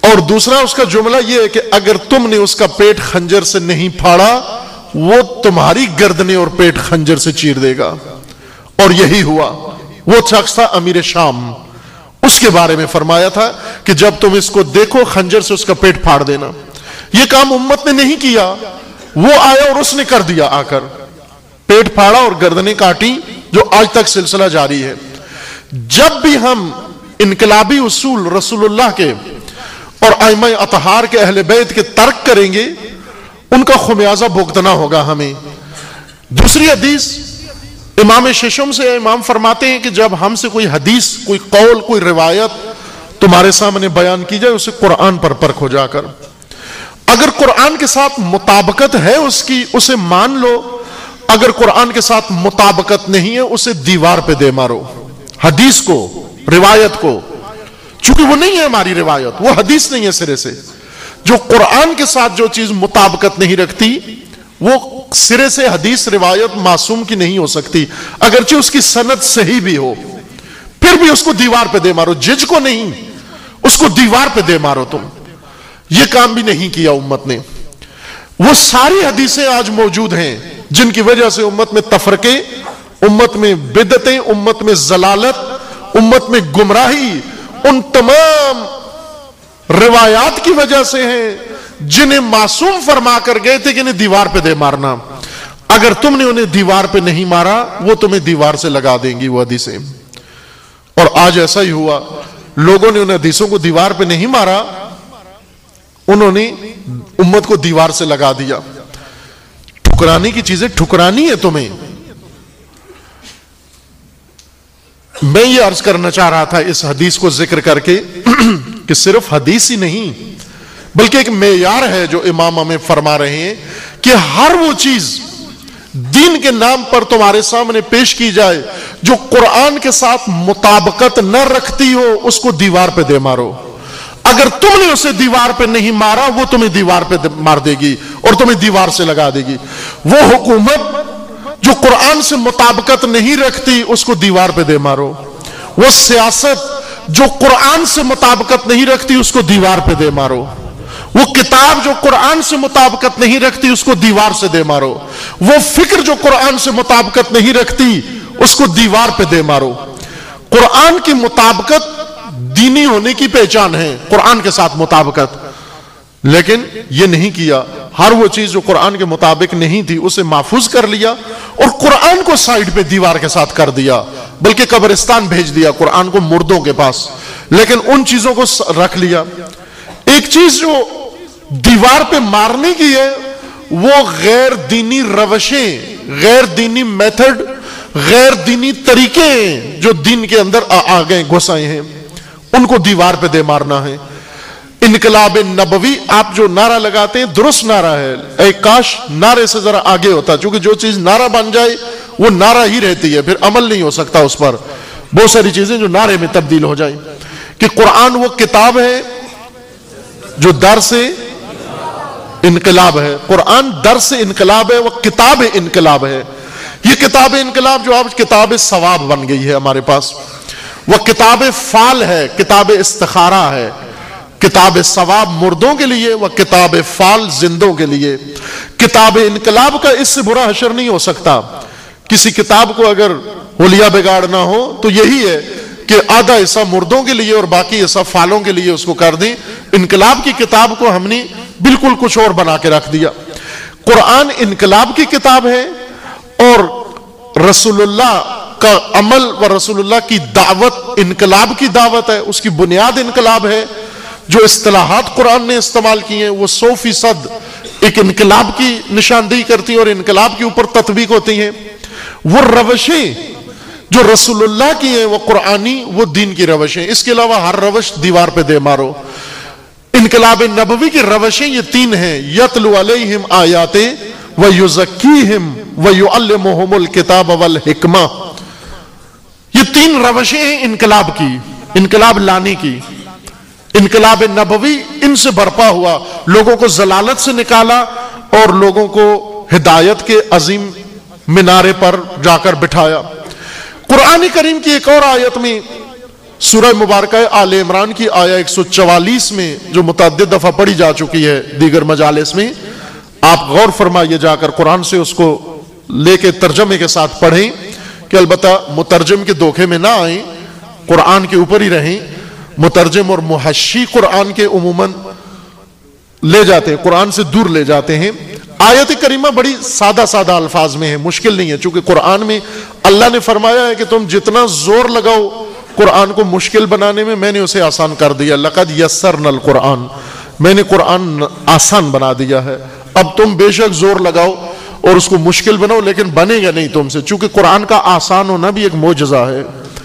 اور دوسرا اس کا جملہ یہ ہے کہ اگر تم نے اس کا پیٹ خنجر سے نہیں پھاڑا وہ تمہاری گردنیں اور پیٹ خنجر سے چیر دے گا. اور یہی ہوا. وہ شخص تھا امیر شام. اس کے بارے میں فرمایا تھا کہ جب تم اس کو دیکھو خنجر سے اس کا پیٹ پھاڑ دینا. یہ کام امت نے نہیں کیا. وہ آیا اور اس نے کر دیا. آ کر پیٹ پھاڑا اور گردنیں کاٹی، جو آج تک سلسلہ جاری ہے. جب بھی ہم انقلابی اصول رسول اللہ کے اور ائمہ اطہار کے اہل بیت کے ترک کریں گے، ان کا خمیازہ بھگتنا ہوگا ہمیں. دوسری حدیث امام ششم سے امام فرماتے ہیں کہ جب ہم سے کوئی حدیث، کوئی قول، کوئی روایت تمہارے سامنے بیان کی جائے، اسے قرآن پر پرکھو جا کر. اگر قرآن کے ساتھ مطابقت ہے اس کی، اسے مان لو. اگر قرآن کے ساتھ مطابقت نہیں ہے، اسے دیوار پہ دے مارو. حدیث کو، روایت کو، چونکہ وہ نہیں ہے ہماری روایت، وہ حدیث نہیں ہے سرے سے. جو قرآن کے ساتھ جو چیز مطابقت نہیں رکھتی، وہ سرے سے حدیث روایت معصوم کی نہیں ہو سکتی، اگرچہ اس کی سند صحیح بھی ہو. پھر بھی اس کو دیوار پہ دے مارو، جج کو نہیں، اس کو دیوار پہ دے مارو تم. یہ کام بھی نہیں کیا امت نے. وہ ساری حدیثیں آج موجود ہیں جن کی وجہ سے امت میں تفرقے، امت میں بدعتیں، امت میں ضلالت، امت میں گمراہی ان تمام روایات کی وجہ سے ہیں جنہیں معصوم فرما کر گئے تھے کہ انہیں دیوار پہ دے مارنا. اگر تم نے انہیں دیوار پہ نہیں مارا، وہ تمہیں دیوار سے لگا دیں گی وہ حدیثیں. اور آج ایسا ہی ہوا. لوگوں نے ان حدیثوں کو دیوار پہ نہیں مارا، انہوں نے امت کو دیوار سے لگا دیا. ٹھکرانے کی چیزیں ٹھکرانی ہے تمہیں. میں یہ عرض کرنا چاہ رہا تھا اس حدیث کو ذکر کر کے کہ صرف حدیث ہی نہیں بلکہ ایک معیار ہے جو امام ہمیں فرما رہے ہیں کہ ہر وہ چیز دین کے نام پر تمہارے سامنے پیش کی جائے جو قرآن کے ساتھ مطابقت نہ رکھتی ہو، اس کو دیوار پہ دے مارو. اگر تم نے اسے دیوار پہ نہیں مارا، وہ تمہیں دیوار پہ مار دے گی اور تمہیں دیوار سے لگا دے گی. وہ حکومت جو قرآن سے مطابقت نہیں رکھتی، اس کو دیوار پہ دے مارو. وہ سیاست جو قرآن سے مطابقت نہیں رکھتی، اس کو دیوار پہ دے مارو. وہ کتاب جو قرآن سے مطابقت نہیں رکھتی، اس کو دیوار سے دے مارو. وہ فکر جو قرآن سے مطابقت نہیں رکھتی، اس کو دیوار پہ دے مارو. قرآن کی مطابقت دینی ہونے کی پہچان ہے، قرآن کے ساتھ مطابقت. لیکن یہ نہیں کیا. ہر وہ چیز جو قرآن کے مطابق نہیں تھی اسے محفوظ کر لیا اور قرآن کو سائیڈ پہ دیوار کے ساتھ کر دیا، بلکہ قبرستان بھیج دیا قرآن کو مردوں کے پاس. لیکن ان چیزوں کو رکھ لیا. ایک چیز جو دیوار پہ مارنے کی ہے، وہ غیر دینی روشیں، غیر دینی میتھڈ، غیر دینی طریقے جو دین کے اندر آ گئے، گھس آئے ہیں، ان کو دیوار پہ دے مارنا ہے. انقلاب نبوی آپ جو نعرہ لگاتے ہیں درست نعرہ ہے. اے کاش نعرے سے ذرا آگے ہوتا، چونکہ جو چیز نعرہ بن جائے وہ نعرہ ہی رہتی ہے، پھر عمل نہیں ہو سکتا اس پر. بہت ساری چیزیں جو نعرے میں تبدیل ہو جائیں. کہ قرآن وہ کتاب ہے جو در سے انقلاب ہے. قرآن در سے انقلاب ہے، وہ کتاب انقلاب ہے. یہ کتاب انقلاب جو آج کتاب ثواب بن گئی ہے ہمارے پاس، وہ کتاب فال ہے، کتاب استخارہ ہے. کتاب ثواب مردوں کے لیے، وہ کتاب فال زندوں کے لیے. کتاب انقلاب کا اس سے برا حشر نہیں ہو سکتا. کسی کتاب کو اگر حلیہ بگاڑنا ہو تو یہی ہے کہ آدھا حصہ مردوں کے لیے اور باقی حصہ فالوں کے لیے اس کو کر دیں. انقلاب کی کتاب کو ہم نے بالکل کچھ اور بنا کے رکھ دیا. قرآن انقلاب کی کتاب ہے اور رسول اللہ کا عمل و رسول اللہ کی دعوت انقلاب کی دعوت ہے. اس کی بنیاد انقلاب ہے. جو اصطلاحات قرآن نے استعمال کی ہیں وہ سو فیصد ایک انقلاب کی نشاندہی کرتی ہیں اور انقلاب کے اوپر تطبیق ہوتی ہیں. وہ روشیں جو رسول اللہ کی ہیں وہ قرآنی، وہ دین کی روشیں. اس کے علاوہ ہر روش دیوار پہ دے مارو. انقلاب نبوی کی روشیں یہ تین ہیں: یتلو علیہم آیاتِ ویزکیہم ویعلمہم الکتاب والحکمہ. یہ تین روشیں ہیں انقلاب کی، انقلاب لانے کی. انقلاب نبوی ان سے برپا ہوا، لوگوں کو ضلالت سے نکالا اور لوگوں کو ہدایت کے عظیم مینارے پر جا کر بٹھایا. قرآن کریم کی ایک اور آیت میں سورہ مبارکہ آل عمران کی آیہ ایک سو چوالیس میں جو متعدد دفعہ پڑھی جا چکی ہے دیگر مجالس میں، آپ غور فرمائیے جا کر قرآن سے اس کو لے کے ترجمے کے ساتھ پڑھیں کہ البتہ مترجم کے دھوکے میں نہ آئیں، قرآن کے اوپر ہی رہیں۔ مترجم اور محشی قرآن کے عموماً لے جاتے ہیں، قرآن سے دور لے جاتے ہیں۔ آیت کریمہ بڑی سادہ سادہ الفاظ میں ہے، مشکل نہیں ہے، چونکہ قرآن میں اللہ نے فرمایا ہے کہ تم جتنا زور لگاؤ قرآن کو مشکل بنانے میں، میں نے اسے آسان کر دیا۔ لقد یسرنا القرآن، میں نے قرآن آسان بنا دیا ہے۔ اب تم بے شک زور لگاؤ اور اس کو مشکل بناؤ، لیکن بنے گا نہیں تم سے، چونکہ قرآن کا آسان ہونا بھی ایک معجزہ ہے۔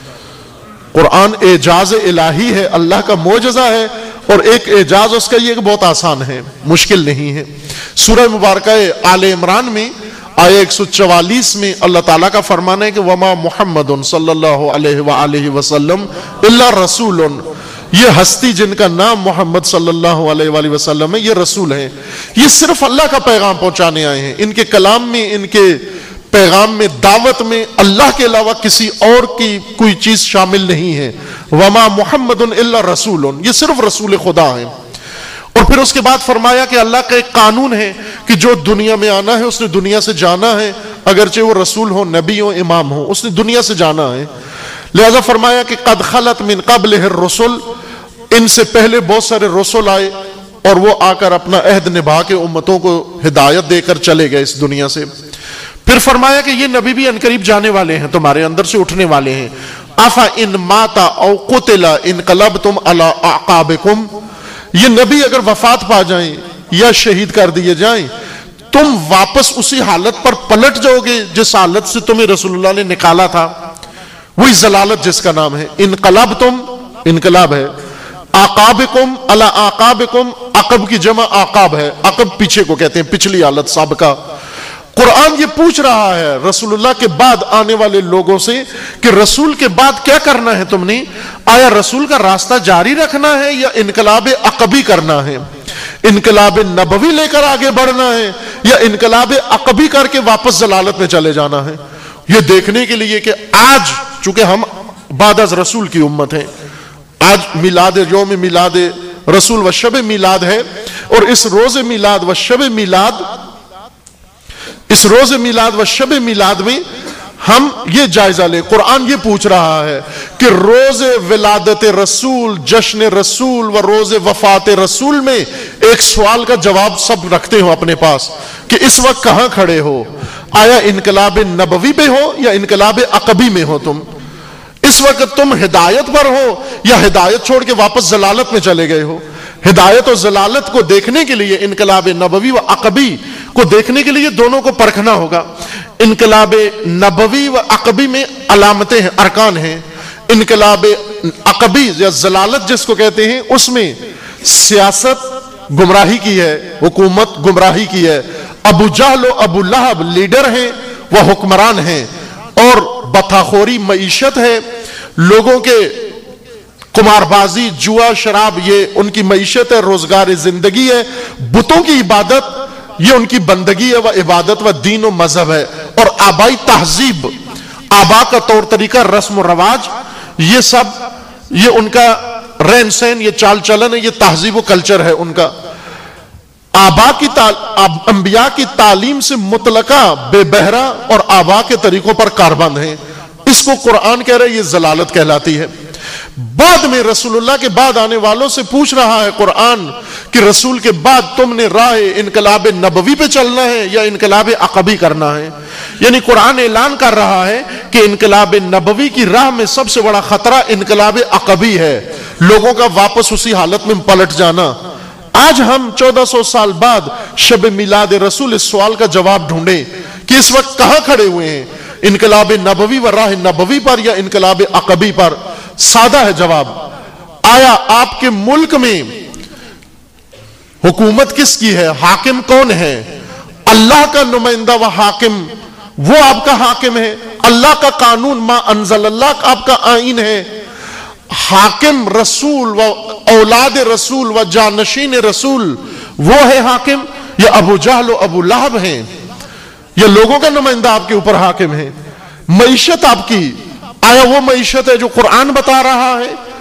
قرآن اعجاز الہی ہے، اللہ کا معجزہ ہے، اور ایک اعجاز اس کا یہ کہ بہت آسان ہے، مشکل نہیں ہے۔ سورہ مبارکہ آل عمران میں آیہ ایک سو چوالیس میں اللہ تعالیٰ کا فرمان ہے کہ وما محمد صلی اللہ علیہ وآلہ وسلم الا رسول، یہ ہستی جن کا نام محمد صلی اللہ علیہ وآلہ وسلم ہے یہ رسول ہیں، یہ صرف اللہ کا پیغام پہنچانے آئے ہیں۔ ان کے کلام میں، ان کے پیغام میں، دعوت میں اللہ کے علاوہ کسی اور کی کوئی چیز شامل نہیں ہے۔ وما محمد الا رسول، یہ صرف رسول خدا ہیں۔ اور پھر اس کے بعد فرمایا کہ اللہ کا ایک قانون ہے کہ جو دنیا میں آنا ہے اس نے دنیا سے جانا ہے، اگرچہ وہ رسول ہو، نبی ہو، امام ہو، اس نے دنیا سے جانا ہے۔ لہذا فرمایا کہ قد خلت من قبلہ الرسل، ان سے پہلے بہت سارے رسول آئے اور وہ آ کر اپنا عہد نبھا کے امتوں کو ہدایت دے کر چلے گئے اس دنیا سے۔ پھر فرمایا کہ یہ نبی بھی انقریب جانے والے ہیں، تمہارے اندر سے اٹھنے والے ہیں۔ افا ان ماتا او قتل انقلبتم علی اعقابکم، یہ نبی اگر وفات پا جائیں یا شہید کر دیے جائیں تم واپس اسی حالت پر پلٹ جاؤ گے جس حالت سے تمہیں رسول اللہ نے نکالا تھا، وہی ضلالت جس کا نام ہے۔ انقلبتم، انقلاب ہے۔ اعقابکم علی اعقابکم، عقب کی جمع عقاب ہے، عقب پیچھے کو کہتے ہیں، پچھلی حالت سابقہ۔ قرآن یہ پوچھ رہا ہے رسول اللہ کے بعد آنے والے لوگوں سے کہ رسول کے بعد کیا کرنا ہے تم نے؟ آیا رسول کا راستہ جاری رکھنا ہے یا انقلاب عقبی کرنا ہے؟ انقلاب نبوی لے کر آگے بڑھنا ہے یا انقلاب عقبی کر کے واپس ضلالت میں چلے جانا ہے؟ یہ دیکھنے کے لیے کہ آج چونکہ ہم بعد از رسول کی امت ہیں، آج میلاد یوم میلاد رسول و شب میلاد ہے، اور اس روز میلاد و شب میلاد، اس روز میلاد و شب میلاد میں ہم یہ جائزہ لیں۔ قرآن یہ پوچھ رہا ہے کہ روز ولادت رسول، جشن رسول و روز وفات رسول میں ایک سوال کا جواب سب رکھتے ہو اپنے پاس کہ اس وقت کہاں کھڑے ہو؟ آیا انقلاب نبوی میں ہو یا انقلاب عقبی میں ہو؟ تم اس وقت تم ہدایت پر ہو یا ہدایت چھوڑ کے واپس ضلالت میں چلے گئے ہو؟ ہدایت و ضلالت کو دیکھنے کے لیے، انقلاب نبوی و عقبی کو دیکھنے کے لیے دونوں کو پرکھنا ہوگا۔ انقلاب نبوی و عقبی میں علامتیں ہیں، ارکان ہیں۔ انقلاب عقبی یا ضلالت جس کو کہتے ہیں، اس میں سیاست گمراہی کی ہے، حکومت گمراہی کی ہے۔ ابو جہل و ابو لہب لیڈر ہیں، وہ حکمران ہیں، اور بتاخوری معیشت ہے، لوگوں کے قمار بازی، جوا، شراب، یہ ان کی معیشت ہے، روزگار زندگی ہے۔ بتوں کی عبادت یہ ان کی بندگی ہے، وہ عبادت و دین و مذہب ہے۔ اور آبائی تہذیب، آبا کا طور طریقہ، رسم و رواج، یہ سب یہ ان کا رہن سہن، یہ چال چلن ہے، یہ تہذیب و کلچر ہے ان کا۔ آبا کی انبیاء کی تعلیم سے مطلقہ بے بہرا اور آبا کے طریقوں پر کاربند ہیں۔ اس کو قرآن کہہ رہے یہ ضلالت کہلاتی ہے۔ بعد میں رسول اللہ کے بعد آنے والوں سے پوچھ رہا ہے قرآن کہ رسول کے بعد تم نے راہ انقلاب نبوی پہ چلنا ہے یا انقلاب عقبی کرنا ہے؟ یعنی قرآن اعلان کر رہا ہے کہ انقلاب نبوی کی راہ میں سب سے بڑا خطرہ انقلاب عقبی ہے، لوگوں کا واپس اسی حالت میں پلٹ جانا۔ آج ہم چودہ سو سال بعد شب میلاد رسول اس سوال کا جواب ڈھونڈیں کہ اس وقت کہاں کھڑے ہوئے ہیں، انقلاب نبوی و راہ نبوی پر یا انقلاب عقبی پر؟ سادہ ہے جواب۔ آیا آپ کے ملک میں حکومت کس کی ہے؟ حاکم کون ہے؟ اللہ کا نمائندہ و حاکم، وہ آپ کا حاکم ہے۔ اللہ کا قانون، ما انزل اللہ، آپ کا آئین ہے۔ حاکم رسول و اولاد رسول و جانشین رسول، وہ ہے حاکم، یا ابو جہل و ابو لہب ہیں؟ یا لوگوں کا نمائندہ آپ کے اوپر حاکم ہے؟ معیشت آپ کی، آیا وہ معیشت ہے جو قرآن بتا رہا ہے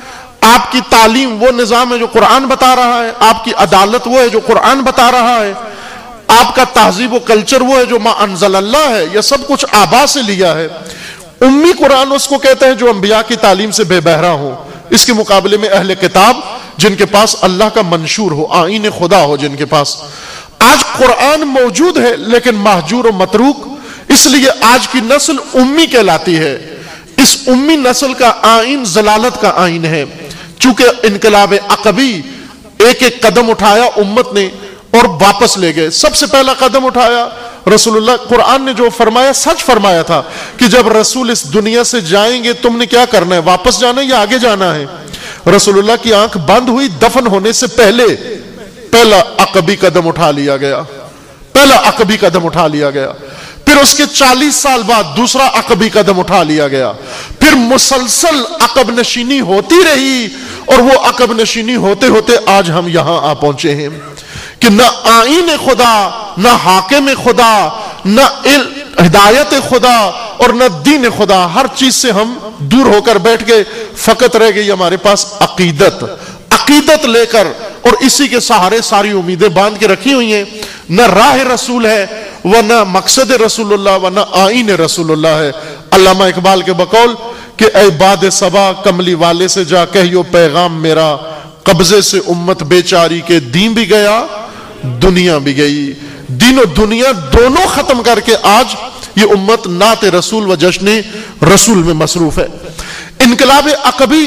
آپ کی تعلیم وہ نظام ہے جو قرآن بتا رہا ہے، آپ کی عدالت وہ ہے جو قرآن بتا رہا ہے، آپ کا تہذیب و کلچر وہ ہے جو ما انزل اللہ ہے، یہ سب کچھ آبا سے لیا ہے۔ امی قرآن اس کو کہتے ہیں جو انبیاء کی تعلیم سے بے بہرا ہو، اس کے مقابلے میں اہل کتاب جن کے پاس اللہ کا منشور ہو، آئین خدا ہو جن کے پاس۔ آج قرآن موجود ہے لیکن مہجور و متروک، اس لیے آج کی نسل امی کہلاتی ہے۔ اس امی نسل کا آئین ضلالت کا آئین ہے، چونکہ انقلاب عقبی ایک ایک قدم اٹھایا امت نے اور واپس لے گئے۔ سب سے پہلا قدم اٹھایا رسول اللہ، قرآن نے جو فرمایا سچ فرمایا تھا کہ جب رسول اس دنیا سے جائیں گے تم نے کیا کرنا ہے، واپس جانا ہے یا آگے جانا ہے؟ رسول اللہ کی آنکھ بند ہوئی، دفن ہونے سے پہلے پہلا عقبی قدم اٹھا لیا گیا، پہلا عقبی قدم اٹھا لیا گیا۔ پھر اس کے چالیس سال بعد دوسرا عقبی قدم اٹھا لیا گیا، پھر مسلسل عقب نشینی ہوتی رہی، اور وہ عقب نشینی ہوتے ہوتے آج ہم یہاں آ پہنچے ہیں کہ نہ آئین خدا، نہ حاکم خدا، نہ ہدایت خدا اور نہ دین خدا، ہر چیز سے ہم دور ہو کر بیٹھ گئے، فقط رہ گئی ہمارے پاس عقیدت۔ عقیدت لے کر اور اسی کے سہارے ساری امیدیں باندھ کے رکھی ہوئی ہیں، نہ راہ رسول ہے وہ نہ مقصد رسول اللہ و نہ آئین رسول اللہ ہے۔ علامہ اقبال کے بقول کہ اے باد صبا کملی والے سے جا کہیو پیغام میرا، قبضے سے امت بیچاری کے دین بھی گیا دنیا بھی گئی۔ دین و دنیا دونوں ختم کر کے آج یہ امت نعت رسول و جشن رسول میں مصروف ہے۔ انقلاب عقبی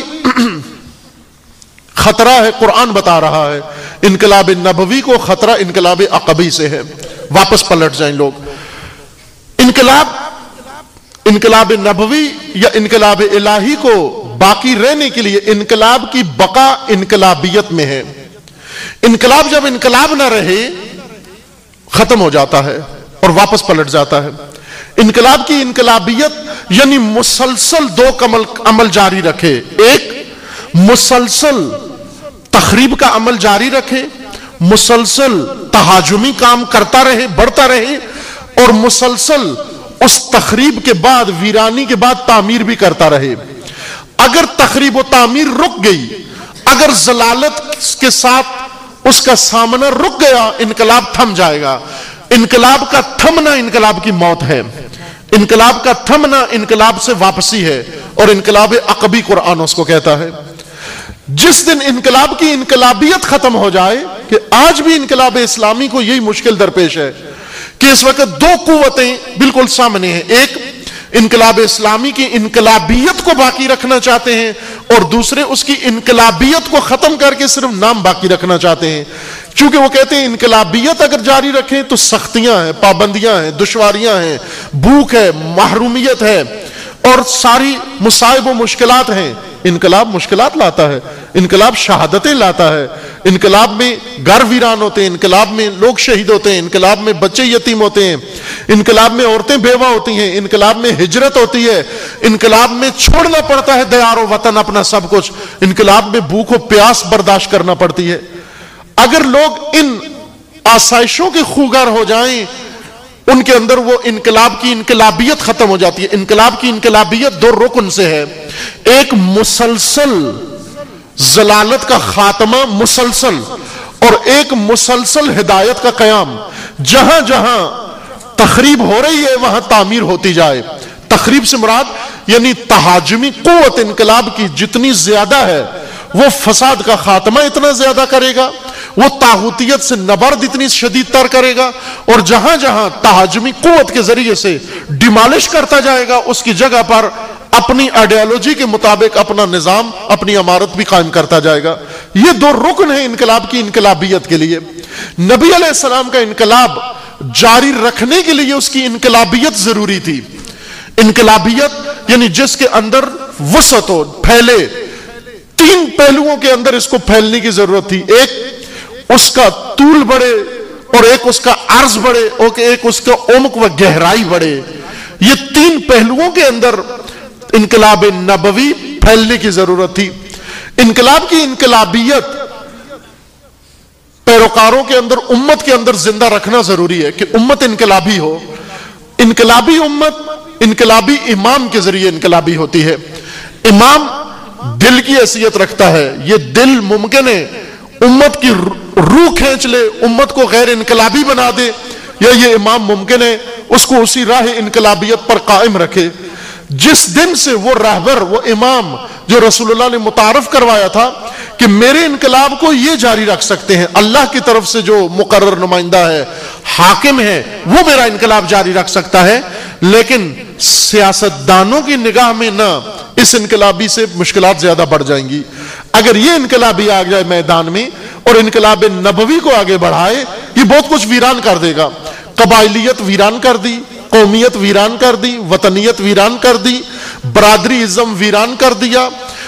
خطرہ ہے، قرآن بتا رہا ہے۔ انقلاب نبوی کو خطرہ انقلاب عقبی سے ہے، واپس پلٹ جائیں لوگ۔ انقلاب انقلاب نبوی یا انقلاب الہی کو باقی رہنے کے لیے انقلاب کی بقا انقلابیت میں ہے۔ انقلاب جب انقلاب نہ رہے ختم ہو جاتا ہے اور واپس پلٹ جاتا ہے۔ انقلاب کی انقلابیت یعنی مسلسل دو عمل جاری رکھے، ایک مسلسل تخریب کا عمل جاری رکھے، مسلسل تہاجمی کام کرتا رہے، بڑھتا رہے، اور مسلسل اس تخریب کے بعد، ویرانی کے بعد تعمیر بھی کرتا رہے۔ اگر تخریب و تعمیر رک گئی، اگر ضلالت کے ساتھ اس کا سامنا رک گیا، انقلاب تھم جائے گا۔ انقلاب کا تھمنا انقلاب کی موت ہے، انقلاب کا تھمنا انقلاب سے واپسی ہے، اور انقلاب عقبی قرآن اس کو کہتا ہے۔ جس دن انقلاب کی انقلابیت ختم ہو جائے، کہ آج بھی انقلاب اسلامی کو یہی مشکل درپیش ہے کہ اس وقت دو قوتیں بالکل سامنے ہیں، ایک انقلاب اسلامی کی انقلابیت کو باقی رکھنا چاہتے ہیں، اور دوسرے اس کی انقلابیت کو ختم کر کے صرف نام باقی رکھنا چاہتے ہیں۔ چونکہ وہ کہتے ہیں انقلابیت اگر جاری رکھیں تو سختیاں ہیں، پابندیاں ہیں، دشواریاں ہیں، بھوک ہے، محرومیت ہے، اور ساری مصائب و مشکلات ہیں۔ انقلاب مشکلات لاتا ہے، انقلاب شہادتیں لاتا ہے، انقلاب میں گھر ویران ہوتے ہیں، انقلاب میں لوگ شہید ہوتے ہیں، انقلاب میں بچے یتیم ہوتے ہیں، انقلاب میں عورتیں بیوہ ہوتی ہیں، انقلاب میں ہجرت ہوتی ہے، انقلاب میں چھوڑنا پڑتا ہے دیار و وطن اپنا سب کچھ، انقلاب میں بھوک و پیاس برداشت کرنا پڑتی ہے۔ اگر لوگ ان آسائشوں کے خوگر ہو جائیں، ان کے اندر وہ انقلاب کی انقلابیت ختم ہو جاتی ہے۔ انقلاب کی انقلابیت دو رکن سے ہے، ایک مسلسل ضلالت کا خاتمہ مسلسل، اور ایک مسلسل ہدایت کا قیام۔ جہاں جہاں تخریب ہو رہی ہے وہاں تعمیر ہوتی جائے۔ تخریب سے مراد یعنی تہاجمی قوت انقلاب کی جتنی زیادہ ہے وہ فساد کا خاتمہ اتنا زیادہ کرے گا، وہ طاغوتیت سے نبرد اتنی شدید تر کرے گا، اور جہاں جہاں تہاجمی قوت کے ذریعے سے ڈیمالش کرتا جائے گا اس کی جگہ پر اپنی آئیڈیالوجی کے مطابق اپنا نظام، اپنی عمارت بھی قائم کرتا جائے گا۔ یہ دو رکن ہیں انقلاب کی انقلابیت کے لیے۔ نبی علیہ السلام کا انقلاب جاری رکھنے کے لیے اس کی انقلابیت ضروری تھی۔ انقلابیت یعنی جس کے اندر وسعت ہو، پھیلے۔ تین پہلوؤں کے اندر اس کو پھیلنے کی ضرورت تھی، ایک اس کا طول بڑھے، اور ایک اس کا عرض بڑھے، اور ایک اس کا عمق و گہرائی بڑھے۔ یہ تین پہلوؤں کے اندر انقلاب نبوی پھیلنے کی ضرورت تھی۔ انقلاب کی انقلابیت پیروکاروں کے اندر، امت کے اندر زندہ رکھنا ضروری ہے کہ امت انقلابی ہو۔ انقلابی امت انقلابی امام کے ذریعے انقلابی ہوتی ہے۔ امام دل کی حیثیت رکھتا ہے. یہ دل ممکن ہے امت کی روح کھینچ لے, امت کو غیر انقلابی بنا دے, یا یہ امام ممکن ہے اس کو اسی راہ انقلابیت پر قائم رکھے. جس دن سے وہ رہبر, وہ امام جو رسول اللہ نے متعارف کروایا تھا کہ میرے انقلاب کو یہ جاری رکھ سکتے ہیں, اللہ کی طرف سے جو مقرر نمائندہ ہے, حاکم ہے, وہ میرا انقلاب جاری رکھ سکتا ہے, لیکن سیاستدانوں کی نگاہ میں نہ, اس انقلابی سے مشکلات زیادہ بڑھ جائیں گی. اگر یہ انقلابی آ جائے میدان میں اور انقلاب نبوی کو آگے بڑھائے, یہ بہت کچھ ویران کر دے گا. قبائلیت ویران کر دی, قومیت ویران کر دی, وطنیت ویران کر دی, برادری ازم ویران کر دیا,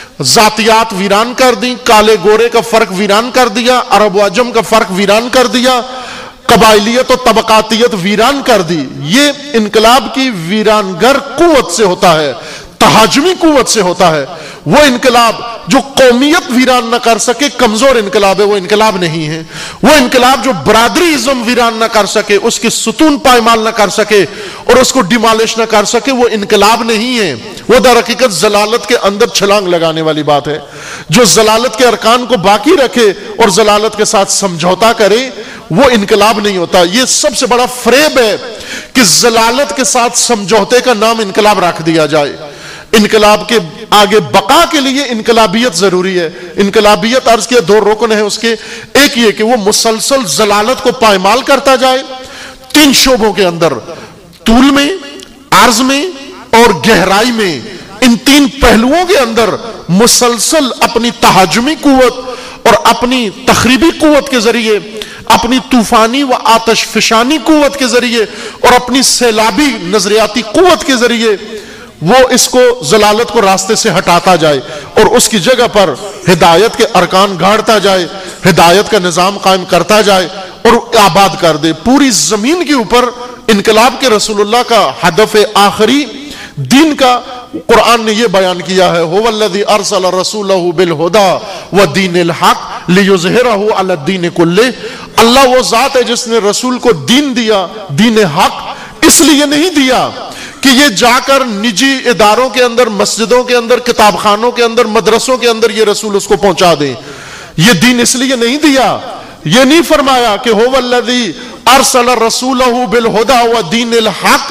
ذاتیات ویران کر دی, کالے گورے کا فرق ویران کر دیا, عرب و عجم کا فرق ویران کر دیا, قبائلیت و طبقاتیت ویران کر دی. یہ انقلاب کی ویرانگر قوت سے ہوتا ہے, تہاجمی قوت سے ہوتا ہے. وہ انقلاب جو قومیت ویران نہ کر سکے کمزور انقلاب ہے, وہ انقلاب نہیں ہے. وہ انقلاب جو برادری ازم ویران نہ کر سکے, اس کے ستون پائمال نہ کر سکے اور اس کو ڈیمالش نہ کر سکے, وہ انقلاب نہیں ہے. وہ در حقیقت ضلالت کے اندر چھلانگ لگانے والی بات ہے. جو ضلالت کے ارکان کو باقی رکھے اور ضلالت کے ساتھ سمجھوتا کرے, وہ انقلاب نہیں ہوتا. یہ سب سے بڑا فریب ہے کہ ضلالت کے ساتھ سمجھوتے کا نام انقلاب رکھ دیا جائے. انقلاب کے آگے بقا کے لیے انقلابیت ضروری ہے. انقلابیت عرض کیا دو رکن ہے اس کے. ایک یہ کہ وہ مسلسل ضلالت کو پائمال کرتا جائے تین شعبوں کے اندر, طول میں, عرض میں اور گہرائی میں. ان تین پہلوؤں کے اندر مسلسل اپنی تہاجمی قوت اور اپنی تخریبی قوت کے ذریعے, اپنی طوفانی و آتش فشانی قوت کے ذریعے اور اپنی سیلابی نظریاتی قوت کے ذریعے وہ اس کو ضلالت کو راستے سے ہٹاتا جائے اور اس کی جگہ پر ہدایت کے ارکان گاڑتا جائے, ہدایت کا نظام قائم کرتا جائے اور آباد کر دے. پوری زمین کے اوپر انقلاب کے رسول اللہ کا ہدف آخری دین کا قرآن نے یہ بیان کیا ہے, هو الذی ارسل رسولہ بالہدی ودین الحق لیظہرہ علی الدین کلہ. اللہ وہ ذات ہے جس نے رسول کو دین دیا, دین حق, اس لیے نہیں دیا کہ یہ جا کر نجی اداروں کے اندر, مسجدوں کے اندر, کتاب خانوں کے اندر, مدرسوں کے اندر یہ رسول اس کو پہنچا دیں. یہ دین اس لیے نہیں دیا, یہ نہیں فرمایا کہ هو الذی ارسل رسولہ بالہدی ودین الحق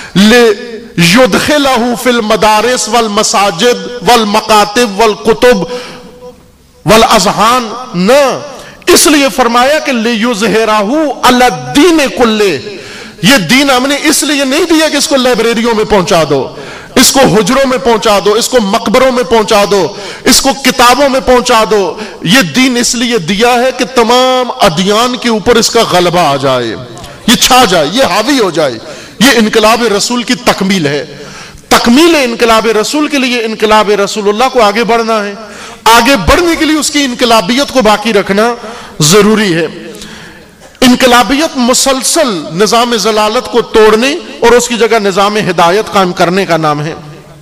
لیدخلہ فی المدارس والمساجد والمکاتب والکتب والاذہان. نہ, اس لیے فرمایا کہ لیظہرہ علی الدین کلہ. یہ دین ہم نے اس لیے نہیں دیا کہ اس کو لائبریریوں میں پہنچا دو, اس کو حجروں میں پہنچا دو, اس کو مقبروں میں پہنچا دو, اس کو کتابوں میں پہنچا دو. یہ دین اس لیے دیا ہے کہ تمام ادیان کے اوپر اس کا غلبہ آ جائے, یہ چھا جائے, یہ حاوی ہو جائے. یہ انقلاب رسول کی تکمیل ہے. تکمیل انقلاب رسول کے لیے انقلاب رسول اللہ کو آگے بڑھنا ہے. آگے بڑھنے کے لیے اس کی انقلابیت کو باقی رکھنا ضروری ہے. انقلابیت مسلسل نظام ضلالت کو توڑنے اور اس کی جگہ نظام ہدایت قائم کرنے کا نام ہے.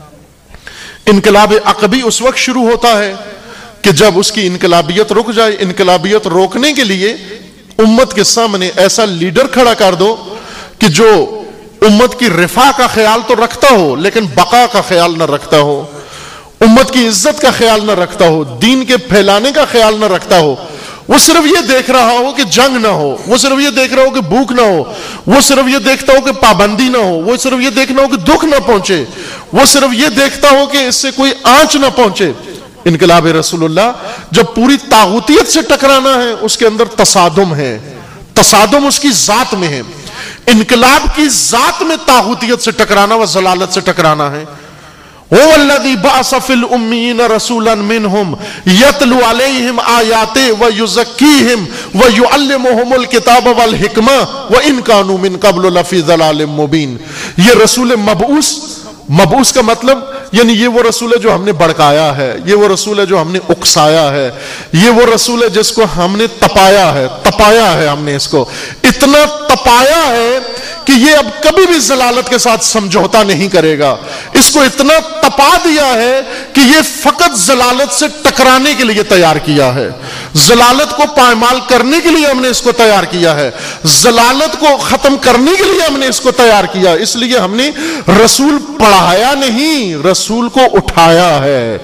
انقلاب عقبی اس وقت شروع ہوتا ہے کہ جب اس کی انقلابیت رک جائے. انقلابیت روکنے کے لیے امت کے سامنے ایسا لیڈر کھڑا کر دو کہ جو امت کی رفاہ کا خیال تو رکھتا ہو لیکن بقا کا خیال نہ رکھتا ہو, امت کی عزت کا خیال نہ رکھتا ہو, دین کے پھیلانے کا خیال نہ رکھتا ہو. وہ صرف یہ دیکھ رہا ہو کہ جنگ نہ ہو, وہ صرف یہ دیکھ رہا ہو کہ بھوک نہ ہو, وہ صرف یہ دیکھتا ہو کہ پابندی نہ ہو, وہ صرف یہ دیکھنا ہو کہ دکھ نہ پہنچے, وہ صرف یہ دیکھتا ہو کہ اس سے کوئی آنچ نہ پہنچے. انقلاب رسول اللہ جب پوری طاغوتیت سے ٹکرانا ہے, اس کے اندر تصادم ہے, تصادم اس کی ذات میں ہے. انقلاب کی ذات میں طاغوتیت سے ٹکرانا و ضلالت سے ٹکرانا ہے. هو الذي بعث في الأميين رسولا منهم يتلو عليهم آياته ويزكيهم ويعلمهم الكتاب والحكمة وإن كانوا من قبل لفي ضلال مبين. یہ رسول مبعوث, مبعوث کا مطلب یعنی یہ وہ رسول ہے جو ہم نے بڑکایا ہے, یہ وہ رسول ہے جو ہم نے اکسایا ہے, یہ وہ رسول ہے جس کو ہم نے تپایا ہے, تپایا ہے ہم نے اس کو, اتنا تپایا ہے کہ یہ اب کبھی بھی ضلالت کے ساتھ سمجھوتا نہیں کرے گا. اس کو اتنا تپا دیا ہے کہ یہ فقط ضلالت سے ٹکرانے کے لیے تیار کیا ہے, ضلالت کو پائمال کرنے کے لیے ہم نے اس کو تیار کیا ہے, ضلالت کو ختم کرنے کے لیے ہم نے اس کو تیار کیا. اس لیے ہم نے رسول پڑھایا نہیں, رسول کو اٹھایا ہے.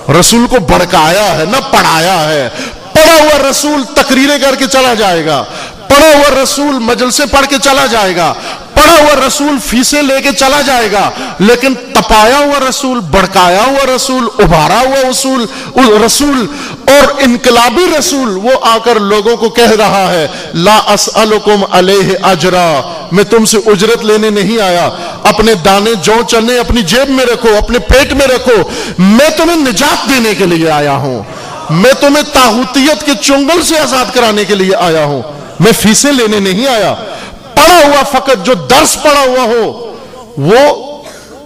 رسول کو بھڑکایا ہے نہ پڑھایا ہے. پڑھا ہوا رسول تقریریں کر کے چلا جائے گا, پڑھا ہوا رسول مجلسیں پڑھ کے چلا جائے گا, پڑھا ہوا رسول فیسیں لے کے چلا جائے گا, لیکن تپایا ہوا رسول, بھڑکایا ہوا رسول, ابھارا ہوا رسول رسول اور انقلابی رسول وہ آ کر لوگوں کو کہہ رہا ہے لا اسألکم علیہ اجرا, میں تم سے اجرت لینے نہیں آیا, اپنے دانے جو چنے اپنی جیب میں رکھو, اپنے پیٹ میں رکھو, میں تمہیں نجات دینے کے لیے آیا ہوں, میں تمہیں طاغوتیت کے چنگل سے آزاد کرانے کے لیے آیا ہوں, میں فیسیں لینے نہیں آیا. پڑھا ہوا فقط جو درس پڑھا ہوا ہو وہ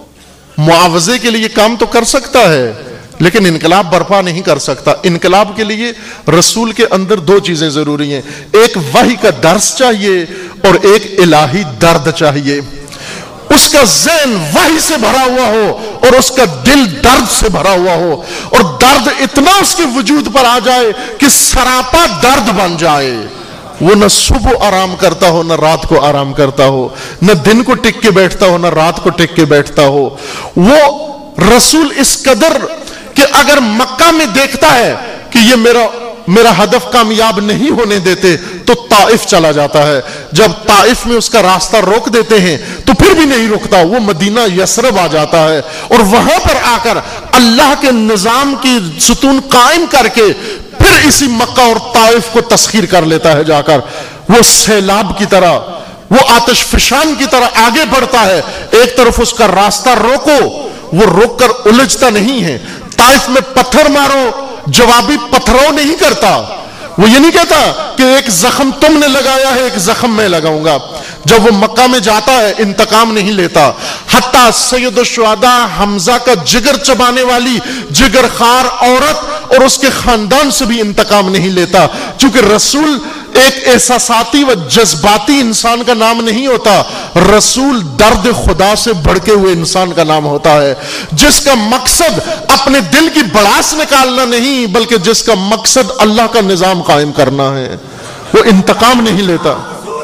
معاوضے کے لیے کام تو کر سکتا ہے لیکن انقلاب برپا نہیں کر سکتا. انقلاب کے لیے رسول کے اندر دو چیزیں ضروری ہیں, ایک وحی کا درس چاہیے اور ایک الہی درد چاہیے. اس کا ذہن وحی سے بھرا ہوا ہو اور اس کا دل درد سے بھرا ہوا ہو, اور درد اتنا اس کے وجود پر آ جائے کہ سراپا درد بن جائے. وہ نہ صبح آرام کرتا ہو نہ رات کو آرام کرتا ہو, نہ دن کو ٹک کے بیٹھتا ہو نہ رات کو ٹک کے بیٹھتا ہو. وہ رسول اس قدر کہ اگر مکہ میں دیکھتا ہے کہ یہ میرا میرا ہدف کامیاب نہیں ہونے دیتے تو طائف چلا جاتا ہے. جب طائف میں اس کا راستہ روک دیتے ہیں تو پھر بھی نہیں رکتا, وہ مدینہ یثرب آ جاتا ہے اور وہاں پر آ کر اللہ کے نظام کی ستون قائم کر کے پھر اسی مکہ اور طائف کو تسخیر کر لیتا ہے. جا کر وہ سیلاب کی طرح, وہ آتش فشان کی طرح آگے بڑھتا ہے. ایک طرف اس کا راستہ روکو, وہ روک کر الجھتا نہیں ہے. طائف میں پتھر مارو, جوابی پتھروں نہیں کرتا. وہ یہ نہیں کہتا کہ ایک زخم تم نے لگایا ہے ایک زخم میں لگاؤں گا. جب وہ مکہ میں جاتا ہے انتقام نہیں لیتا. حتیٰ سید الشہداء حمزہ کا جگر چبانے والی جگر خار عورت اور اس کے خاندان سے بھی انتقام نہیں لیتا, چونکہ رسول ایک احساساتی و جذباتی انسان کا نام نہیں ہوتا. رسول درد خدا سے بھڑکے ہوئے انسان کا نام ہوتا ہے, جس کا مقصد اپنے دل کی بڑاس نکالنا نہیں بلکہ جس کا مقصد اللہ کا نظام قائم کرنا ہے. وہ انتقام نہیں لیتا.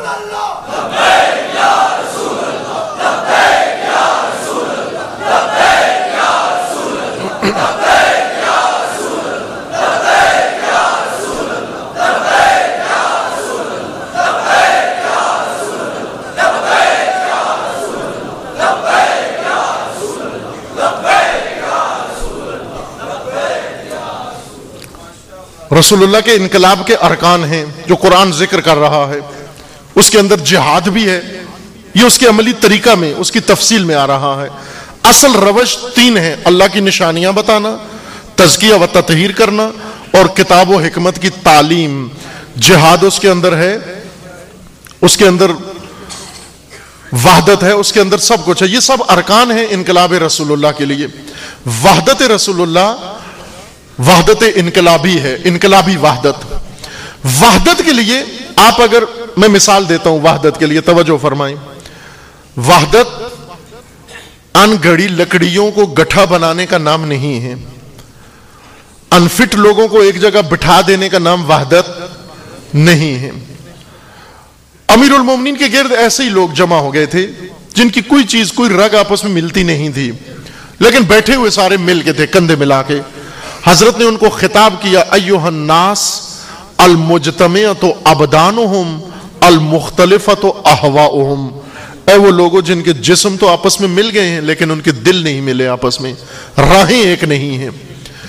رسول اللہ کے انقلاب کے ارکان ہیں جو قرآن ذکر کر رہا ہے, اس کے اندر جہاد بھی ہے. یہ اس کے عملی طریقہ میں اس کی تفصیل میں آ رہا ہے. اصل روش تین ہے, اللہ کی نشانیاں بتانا, تزکیہ و تطہیر کرنا اور کتاب و حکمت کی تعلیم. جہاد اس کے اندر ہے, اس کے اندر وحدت ہے, اس کے اندر سب کچھ ہے. یہ سب ارکان ہیں انقلاب رسول اللہ کے لیے. وحدت رسول اللہ وحدت انقلابی ہے, انقلابی وحدت. وحدت کے لیے آپ اگر میں مثال دیتا ہوں وحدت کے لیے, توجہ فرمائیں. وحدت ان گھڑی لکڑیوں کو گٹھا بنانے کا نام نہیں ہے. انفٹ لوگوں کو ایک جگہ بٹھا دینے کا نام وحدت نہیں ہے. امیر المومنین کے گرد ایسے ہی لوگ جمع ہو گئے تھے جن کی کوئی چیز کوئی رگ آپس میں ملتی نہیں تھی, لیکن بیٹھے ہوئے سارے مل کے تھے کندھے ملا کے. حضرت نے ان کو خطاب کیا, ایھا الناس المجتمعۃ ابدانہم المختلفۃ اہواؤہم. اے وہ لوگوں جن کے جسم تو آپس میں مل گئے ہیں لیکن ان کے دل نہیں ملے آپس میں, راہیں ایک نہیں ہیں.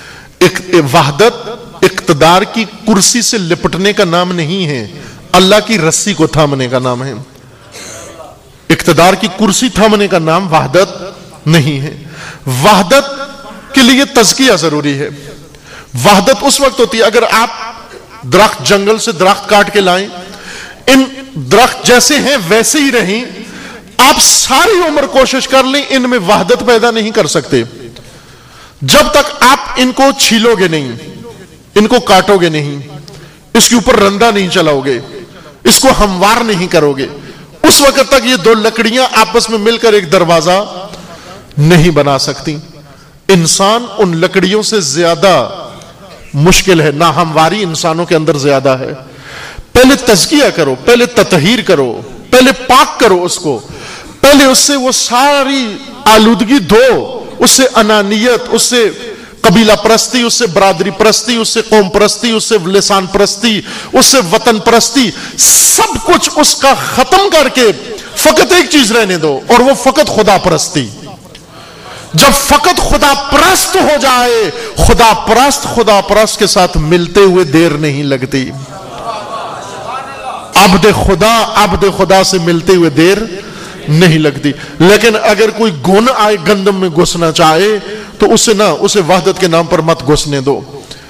وحدت اقتدار کی کرسی سے لپٹنے کا نام نہیں ہے, اللہ کی رسی کو تھامنے کا نام ہے. اقتدار کی کرسی تھامنے کا نام وحدت نہیں ہے. وحدت کے لیے تزکیہ ضروری ہے. وحدت اس وقت ہوتی ہے اگر آپ درخت جنگل سے درخت کاٹ کے لائیں, ان درخت جیسے ہیں ویسے ہی رہیں, آپ ساری عمر کوشش کر لیں ان میں وحدت پیدا نہیں کر سکتے جب تک آپ ان کو چھیلو گے نہیں, ان کو کاٹو گے نہیں, اس کے اوپر رندہ نہیں چلاؤ گے, اس کو ہموار نہیں کرو گے. اس وقت تک یہ دو لکڑیاں آپس میں مل کر ایک دروازہ نہیں بنا سکتی. انسان ان لکڑیوں سے زیادہ مشکل ہے, ناہمواری انسانوں کے اندر زیادہ ہے. پہلے تزکیہ کرو, پہلے تطہیر کرو, پہلے پاک کرو اس کو, پہلے اس سے وہ ساری آلودگی دھو, اس سے انانیت, اس سے قبیلہ پرستی، اس سے برادری پرستی، اس سے قوم پرستی، اس سے لسان پرستی، اس سے وطن پرستی، سب کچھ اس کا ختم کر کے فقط ایک چیز رہنے دو، اور وہ فقط خدا پرستی۔ جب فقط خدا پرست ہو جائے، خدا پرست خدا پرست کے ساتھ ملتے ہوئے دیر نہیں لگتی۔ عبد خدا عبد خدا سے ملتے ہوئے دیر نہیں لگتی۔ لیکن اگر کوئی گن آئے گندم میں گھسنا چاہے تو اسے نہ اسے وحدت کے نام پر مت گھسنے دو۔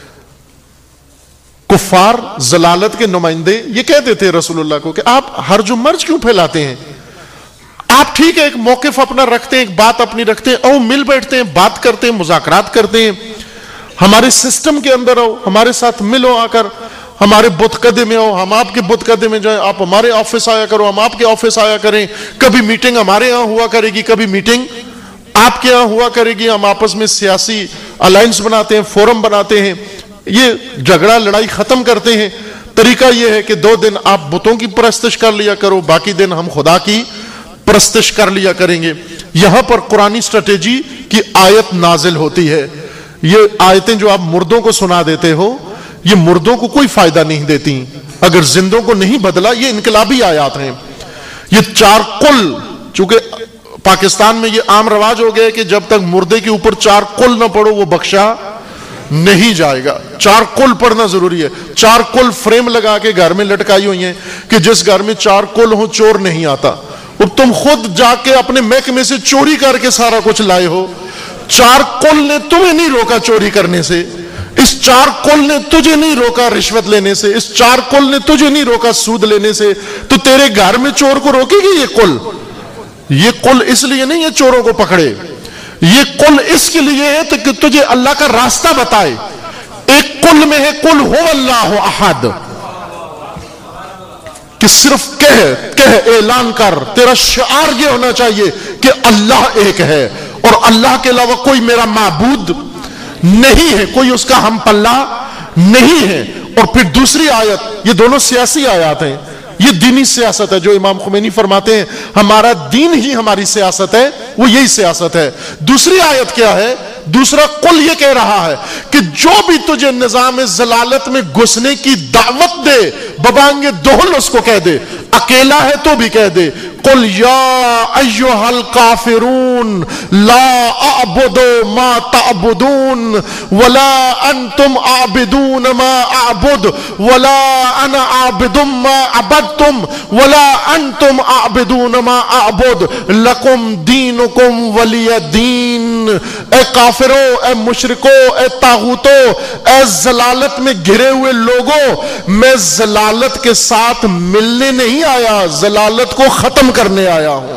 کفار ضلالت کے نمائندے یہ کہتے تھے رسول اللہ کو کہ آپ ہرج و مرج کیوں پھیلاتے ہیں؟ آپ ٹھیک ہے ایک موقف اپنا رکھتے ہیں، ایک بات اپنی رکھتے ہیں، او مل بیٹھتے ہیں، بات کرتے ہیں، مذاکرات کرتے ہیں، ہمارے سسٹم کے اندر آؤ، ہمارے ساتھ ملو، آ کر ہمارے بت قدے میں آؤ، ہم آپ کے بت قدے میں جائیں، آپ ہمارے آفس آیا کرو، ہم آپ کے آفس آیا کریں، کبھی میٹنگ ہمارے ہاں ہوا کرے گی، کبھی میٹنگ آپ کے ہاں ہوا کرے گی، ہم آپس میں سیاسی الائنس بناتے ہیں، فورم بناتے ہیں، یہ جھگڑا لڑائی ختم کرتے ہیں۔ طریقہ یہ ہے کہ دو دن آپ بتوں کی پرستش کر لیا کرو، باقی دن ہم خدا کی پرستش کر لیا کریں گے۔ یہاں پر قرآنی اسٹریٹجی کی آیت نازل ہوتی ہے۔ یہ آیتیں جو آپ مردوں کو سنا دیتے ہو، یہ مردوں کو کوئی فائدہ نہیں دیتی اگر زندوں کو نہیں بدلا۔ یہ انقلابی آیات ہیں۔ یہ چار قل، چونکہ پاکستان میں یہ عام رواج ہو گیا کہ جب تک مردے کے اوپر چار قل نہ پڑھو وہ بخشا نہیں جائے گا۔ چار قل پڑھنا ضروری ہے۔ چار قل فریم لگا کے گھر میں لٹکائی ہوئی ہیں کہ جس گھر میں چار قل ہوں چور نہیں آتا، اور تم خود جا کے اپنے محکمے سے چوری کر کے سارا کچھ لائے ہو۔ چار قل نے تمہیں نہیں روکا چوری کرنے سے، اس چار قل نے تجھے نہیں روکا رشوت لینے سے، اس چار قل نے تجھے نہیں روکا سود لینے سے، تو تیرے گھر میں چور کو روکے گی یہ قل؟ یہ قل اس لیے نہیں ہے چوروں کو پکڑے، یہ قل اس کے لیے ہے کہ تجھے اللہ کا راستہ بتائے۔ ایک قل میں ہے قل هو اللہ احد، کہ صرف کہہ کہہ اعلان کر، تیرا شعار یہ ہونا چاہیے کہ اللہ ایک ہے اور اللہ کے علاوہ کوئی میرا معبود نہیں ہے، کوئی اس کا ہم پلہ نہیں ہے۔ اور پھر دوسری آیت، یہ دونوں سیاسی آیات ہیں، یہ دینی سیاست ہے جو امام خمینی فرماتے ہیں ہمارا دین ہی ہماری سیاست ہے، وہ یہی سیاست ہے۔ دوسری آیت کیا ہے؟ دوسرا قل یہ کہہ رہا ہے کہ جو بھی تجھے نظام ضلالت میں گھسنے کی دعوت دے ببانگ دہل اس کو کہہ دے، اکیلا ہے تو بھی کہہ دے قل یا ایھا الکافرون لا اعبد ما تعبدون ولا انتم عابدون ما اعبد ولا انا عابد ما عبدتم ولا انتم عابدون ما اعبد لکم دینکم ولی دین۔ اے کافرو، اے مشرکو، اے طاغوتو، اے ضلالت میں گھرے ہوئے لوگوں، میں ضلالت کے ساتھ ملنے نہیں آیا، ضلالت کو ختم کرنے آیا ہوں۔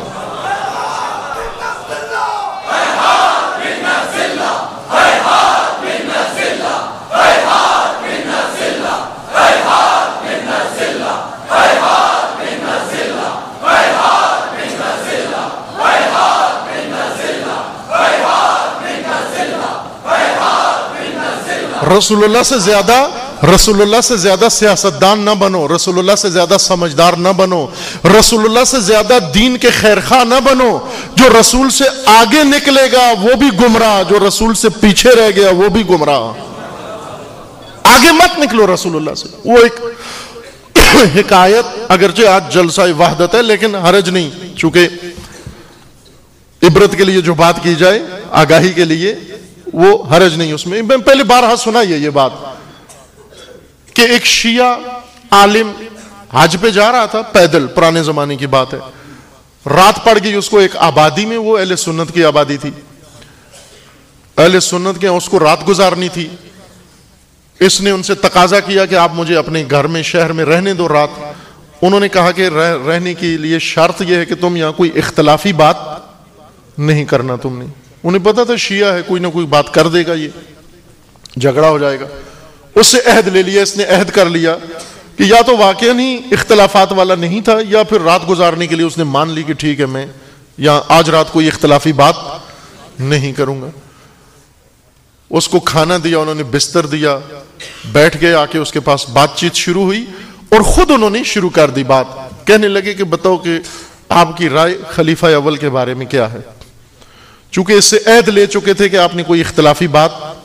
رسول اللہ سے زیادہ رسول اللہ سے زیادہ سیاستدان نہ بنو، رسول اللہ سے زیادہ سمجھدار نہ بنو، رسول اللہ سے زیادہ دین کے خیرخواہ نہ بنو۔ جو رسول سے آگے نکلے گا وہ بھی گمراہ، جو رسول سے پیچھے رہ گیا وہ بھی گمراہ۔ آگے مت نکلو رسول اللہ سے۔ وہ ایک حکایت، اگرچہ آج جلسہ وحدت ہے لیکن حرج نہیں، چونکہ عبرت کے لیے جو بات کی جائے، آگاہی کے لیے، وہ حرج نہیں اس میں۔ میں پہلے بارہا سنائی ہے یہ بات کہ ایک شیعہ عالم حج پہ جا رہا تھا پیدل، پرانے زمانے کی بات ہے، رات پڑ گئی اس کو ایک آبادی میں، وہ اہل سنت کی آبادی تھی، اہل سنت کے اس کو رات گزارنی تھی۔ اس نے ان سے تقاضا کیا کہ آپ مجھے اپنے گھر میں شہر میں رہنے دو رات۔ انہوں نے کہا کہ رہ, رہنے کے لیے شرط یہ ہے کہ تم یہاں کوئی اختلافی بات نہیں کرنا تم نے۔ انہیں پتا تھا شیعہ ہے، کوئی نہ کوئی بات کر دے گا، یہ جھگڑا ہو جائے گا۔ اس سے عہد لے لیا، اس نے عہد کر لیا کہ یا تو واقعاً ہی اختلافات والا نہیں تھا، یا پھر رات گزارنے کے لیے اس نے مان لی کہ ٹھیک ہے میں یا آج رات کوئی اختلافی بات نہیں کروں گا۔ اس کو کھانا دیا، انہوں نے بستر دیا، بیٹھ گئے، آ کے اس کے پاس بات چیت شروع ہوئی، اور خود انہوں نے شروع کر دی بات، کہنے لگے کہ بتاؤ کہ آپ کی رائے خلیفہ اول کے بارے میں کیا ہے، چونکہ اس سے عہد لے چکے تھے کہ آپ نے کوئی اختلافی بات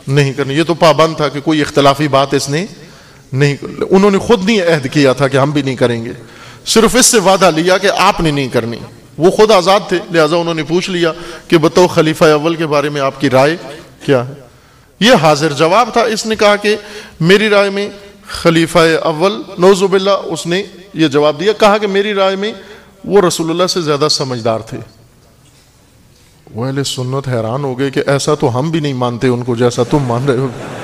نہیں کرنی. یہ تو پابند تھا کہ کوئی اختلافی بات اس نے نہیں, انہوں نے خود نہیں عہد کیا تھا کہ ہم بھی نہیں کریں گے, صرف اس سے وعدہ لیا کہ آپ نے نہیں کرنی. وہ خود آزاد تھے, لہٰذا انہوں نے پوچھ لیا کہ بتاؤ خلیفہ اول کے بارے میں آپ کی رائے کیا ہے. یہ حاضر جواب تھا. اس نے کہا کہ میری رائے میں خلیفہ اول, نعوذ باللہ, اس نے یہ جواب دیا, کہا کہ میری رائے میں وہ رسول اللہ سے زیادہ سمجھدار تھے. وہ اہل سنت حیران ہو گئے کہ ایسا تو ہم بھی نہیں مانتے ان کو جیسا تم مان رہے ہو.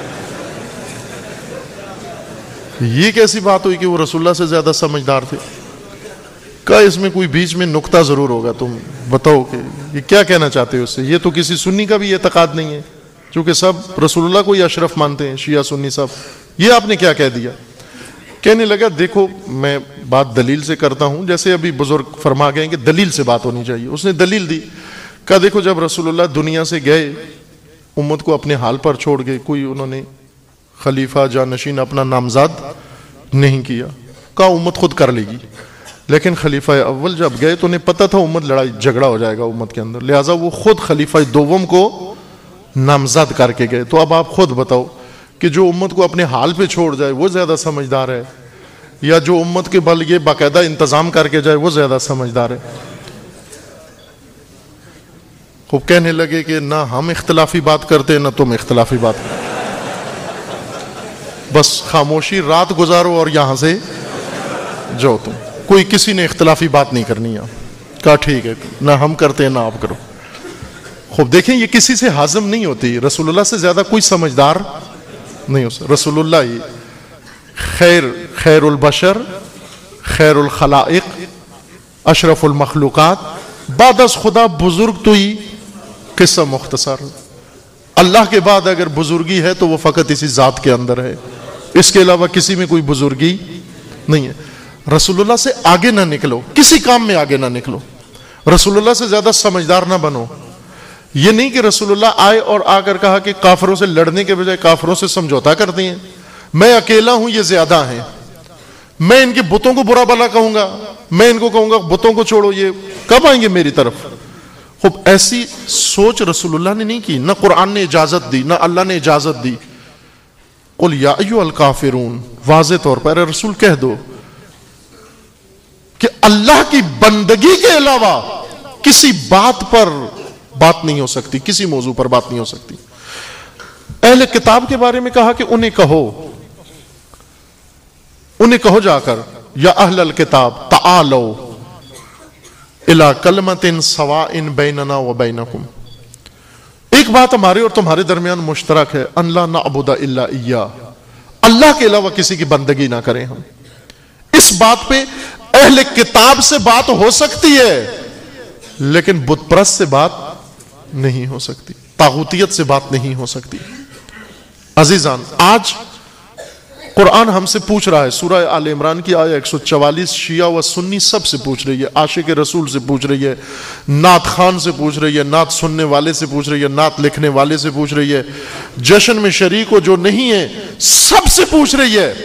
یہ کیسی بات ہوئی کہ وہ رسول اللہ سے زیادہ سمجھدار تھے؟ کہا اس میں کوئی بیچ میں نقطہ ضرور ہوگا, تم بتاؤ کہ یہ کیا کہنا چاہتے ہو اس سے. یہ تو کسی سنی کا بھی اعتقاد نہیں ہے, چونکہ سب رسول اللہ کو ہی اشرف مانتے ہیں, شیعہ سنی سب. یہ آپ نے کیا کہہ دیا؟ کہنے لگا دیکھو میں بات دلیل سے کرتا ہوں, جیسے ابھی بزرگ فرما گئے کہ دلیل سے بات ہونی چاہیے. اس نے دلیل دی, کہا دیکھو جب رسول اللہ دنیا سے گئے, امت کو اپنے حال پر چھوڑ گئے, کوئی انہوں نے خلیفہ جانشین اپنا نامزد نہیں کیا. کہا امت خود کر لے گی, لیکن خلیفہ اول جب گئے تو انہیں پتہ تھا امت لڑائی جھگڑا ہو جائے گا امت کے اندر, لہٰذا وہ خود خلیفہ دوم کو نامزد کر کے گئے. تو اب آپ خود بتاؤ کہ جو امت کو اپنے حال پہ چھوڑ جائے وہ زیادہ سمجھدار ہے, یا جو امت کے بل یہ باقاعدہ انتظام کر کے جائے وہ زیادہ سمجھدار ہے؟ خوب کہنے لگے کہ نہ ہم اختلافی بات کرتے نہ تم اختلافی بات کرتے, بس خاموشی رات گزارو اور یہاں سے جاؤ, تم کوئی کسی نے اختلافی بات نہیں کرنی ہے. کہا ٹھیک ہے, نہ ہم کرتے نہ آپ کرو. خوب دیکھیں یہ کسی سے ہاضم نہیں ہوتی, رسول اللہ سے زیادہ کوئی سمجھدار نہیں ہو سکتا. رسول اللہ ہی خیر خیر البشر, خیر الخلائق, اشرف المخلوقات, بعد از خدا بزرگ تو ہی قصہ مختصر. اللہ کے بعد اگر بزرگی ہے تو وہ فقط اسی ذات کے اندر ہے, اس کے علاوہ کسی میں کوئی بزرگی نہیں ہے. رسول اللہ سے آگے نہ نکلو, کسی کام میں آگے نہ نکلو, رسول اللہ سے زیادہ سمجھدار نہ بنو. یہ نہیں کہ رسول اللہ آئے اور آ کر کہا کہ کافروں سے لڑنے کے بجائے کافروں سے سمجھوتا کرتے ہیں, میں اکیلا ہوں یہ زیادہ ہیں, میں ان کے بتوں کو برا بھلا کہوں گا, میں ان کو کہوں گا بتوں کو چھوڑو, یہ کب آئیں گے میری طرف. خوب ایسی سوچ رسول اللہ نے نہیں کی, نہ قرآن نے اجازت دی نہ اللہ نے اجازت دی. قل یا ایھا الکافرون, واضح طور پر رسول کہہ دو کہ اللہ کی بندگی کے علاوہ کسی بات پر بات نہیں ہو سکتی, کسی موضوع پر بات نہیں ہو سکتی. اہل کتاب کے بارے میں کہا کہ انہیں کہو, انہیں کہو جا کر یا اہل الکتاب تعالوا الی کلمۃ سواء بیننا و بینکم, ایک بات ہمارے اور تمہارے درمیان مشترک ہے, ان لا نعبد الا ایہ, اللہ کے علاوہ کسی کی بندگی نہ کریں ہم. اس بات پہ اہل کتاب سے بات ہو سکتی ہے, لیکن بت پرست سے بات نہیں ہو سکتی, طاغوتیت سے بات نہیں ہو سکتی. عزیزان, آج قرآن ہم سے پوچھ رہا ہے, سورہ آل عمران کی آیہ ایک سو چوالیس, شیعہ و سنی سب سے پوچھ رہی ہے, عاشق رسول سے پوچھ رہی ہے, نعت خان سے پوچھ رہی ہے, نعت سننے والے سے پوچھ رہی ہے, نعت لکھنے والے سے پوچھ رہی ہے, جشن میں شریک ہو جو نہیں ہے سب سے پوچھ رہی ہے,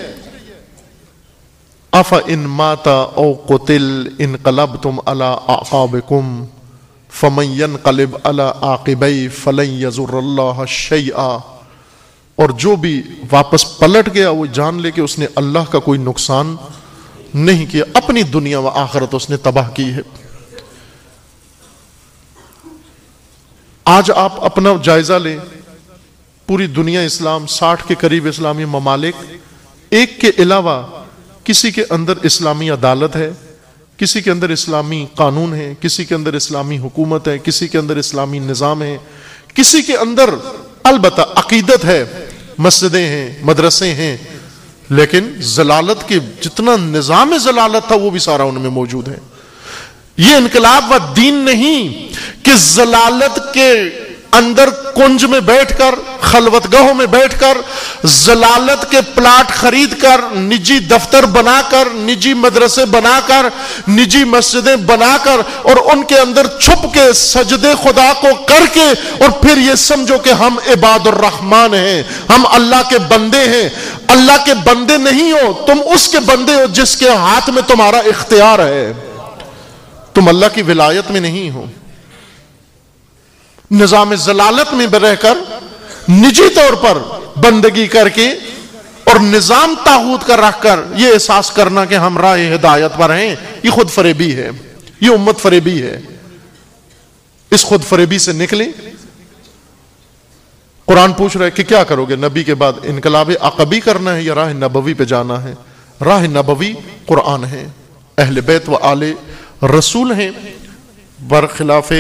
اف ان مات او قتل انقلبتم علی اعقابکم فمن ينقلب علی عاقبیہ فلن یضر اللہ شیئا. اور جو بھی واپس پلٹ گیا وہ جان لے کہ اس نے اللہ کا کوئی نقصان نہیں کیا, اپنی دنیا و آخرت اس نے تباہ کی ہے. آج آپ اپنا جائزہ لیں, پوری دنیا اسلام, ساٹھ کے قریب اسلامی ممالک, ایک کے علاوہ کسی کے اندر اسلامی عدالت ہے, کسی کے اندر اسلامی قانون ہے, کسی کے اندر اسلامی حکومت ہے, کسی کے اندر اسلامی نظام ہے, کسی کے اندر البتہ عقیدت ہے, مسجدیں ہیں, مدرسے ہیں, لیکن ضلالت کے جتنا نظام ضلالت تھا وہ بھی سارا ان میں موجود ہے. یہ انقلاب و دین نہیں کہ ضلالت کے اندر کنج میں بیٹھ کر, خلوت گاہوں میں بیٹھ کر, ضلالت کے پلاٹ خرید کر, نجی دفتر بنا کر, نجی مدرسے بنا کر, نجی مسجدیں بنا کر, اور ان کے اندر چھپ کے سجدے خدا کو کر کے, اور پھر یہ سمجھو کہ ہم عباد الرحمن ہیں, ہم اللہ کے بندے ہیں. اللہ کے بندے نہیں ہو, تم اس کے بندے ہو جس کے ہاتھ میں تمہارا اختیار ہے, تم اللہ کی ولایت میں نہیں ہو. نظام ضلالت میں رہ کر نجی طور پر بندگی کر کے اور نظام طاغوت کا رکھ کر یہ احساس کرنا کہ ہم راہ ہدایت پر ہیں، یہ خود فریبی ہے، یہ امت فریبی ہے۔ اس خود فریبی سے نکلیں۔ قرآن پوچھ رہا ہے کہ کیا کرو گے نبی کے بعد؟ انقلاب عقبی کرنا ہے یا راہ نبوی پہ جانا ہے؟ راہ نبوی قرآن ہے، اہل بیت و آل رسول ہیں۔ برخلاف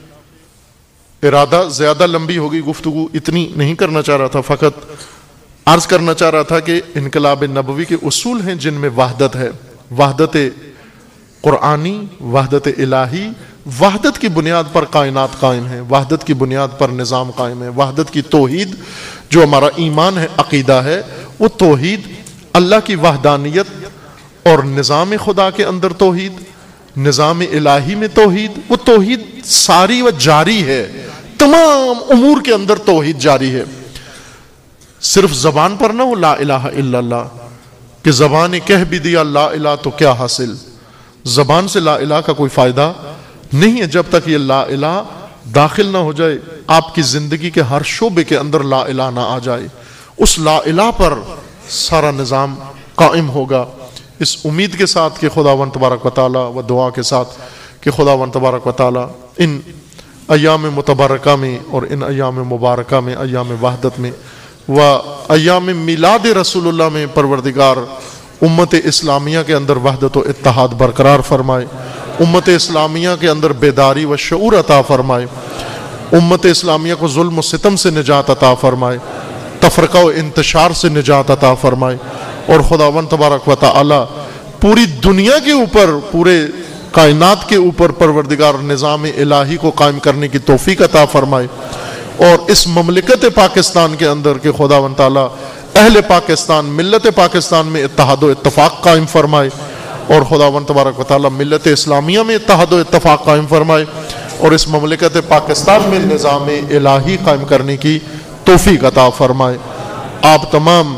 ارادہ زیادہ لمبی ہوگی گفتگو، اتنی نہیں کرنا چاہ رہا تھا، فقط عرض کرنا چاہ رہا تھا کہ انقلاب نبوی کے اصول ہیں جن میں وحدت ہے، وحدت قرآنی، وحدت الہی، وحدت کی بنیاد پر کائنات قائم ہے، وحدت کی بنیاد پر نظام قائم ہے، وحدت کی توحید جو ہمارا ایمان ہے، عقیدہ ہے، وہ توحید اللہ کی وحدانیت اور نظام خدا کے اندر توحید، نظام الہی میں توحید، وہ توحید ساری و جاری ہے، تمام امور کے اندر توحید جاری ہے۔ صرف زبان پر نہ وہ لا الہ الا اللہ کہ زبان نے کہہ بھی دیا لا الہ تو کیا حاصل، زبان سے لا الہ کا کوئی فائدہ نہیں ہے جب تک یہ لا الہ داخل نہ ہو جائے، آپ کی زندگی کے ہر شعبے کے اندر لا الہ نہ آ جائے، اس لا الہ پر سارا نظام قائم ہوگا۔ اس امید کے ساتھ کہ خداوند تبارک و تعالی و دعا کے ساتھ کہ خداوند تبارک و تعالی ان ایام متبرکہ میں اور ان ایام مبارکہ میں، ایام وحدت میں و ایام میلاد رسول اللہ میں پروردگار امت اسلامیہ کے اندر وحدت و اتحاد برقرار فرمائے، امت اسلامیہ کے اندر بیداری و شعور عطا فرمائے، امت اسلامیہ کو ظلم و ستم سے نجات عطا فرمائے، تفرقہ و انتشار سے نجات عطا فرمائے، اور خداوند تبارک و تعالی پوری دنیا کے اوپر، پورے کائنات کے اوپر پروردگار نظام الہی کو قائم کرنے کی توفیق عطا فرمائے، اور اس مملکت پاکستان کے اندر کہ خداوند تعالی اہل پاکستان، ملت پاکستان میں اتحاد و اتفاق قائم فرمائے، اور خداوند تبارک و تعالی ملت اسلامیہ میں اتحاد و اتفاق قائم فرمائے، اور اس مملکت پاکستان میں نظام الہی قائم کرنے کی توفیق عطا فرمائے۔ آپ تمام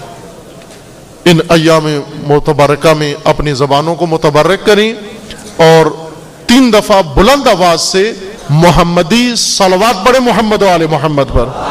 ان ایام متبرکہ میں اپنی زبانوں کو متبرک کریں اور تین دفعہ بلند آواز سے محمدی صلوات پڑھیں محمد و آل محمد پر۔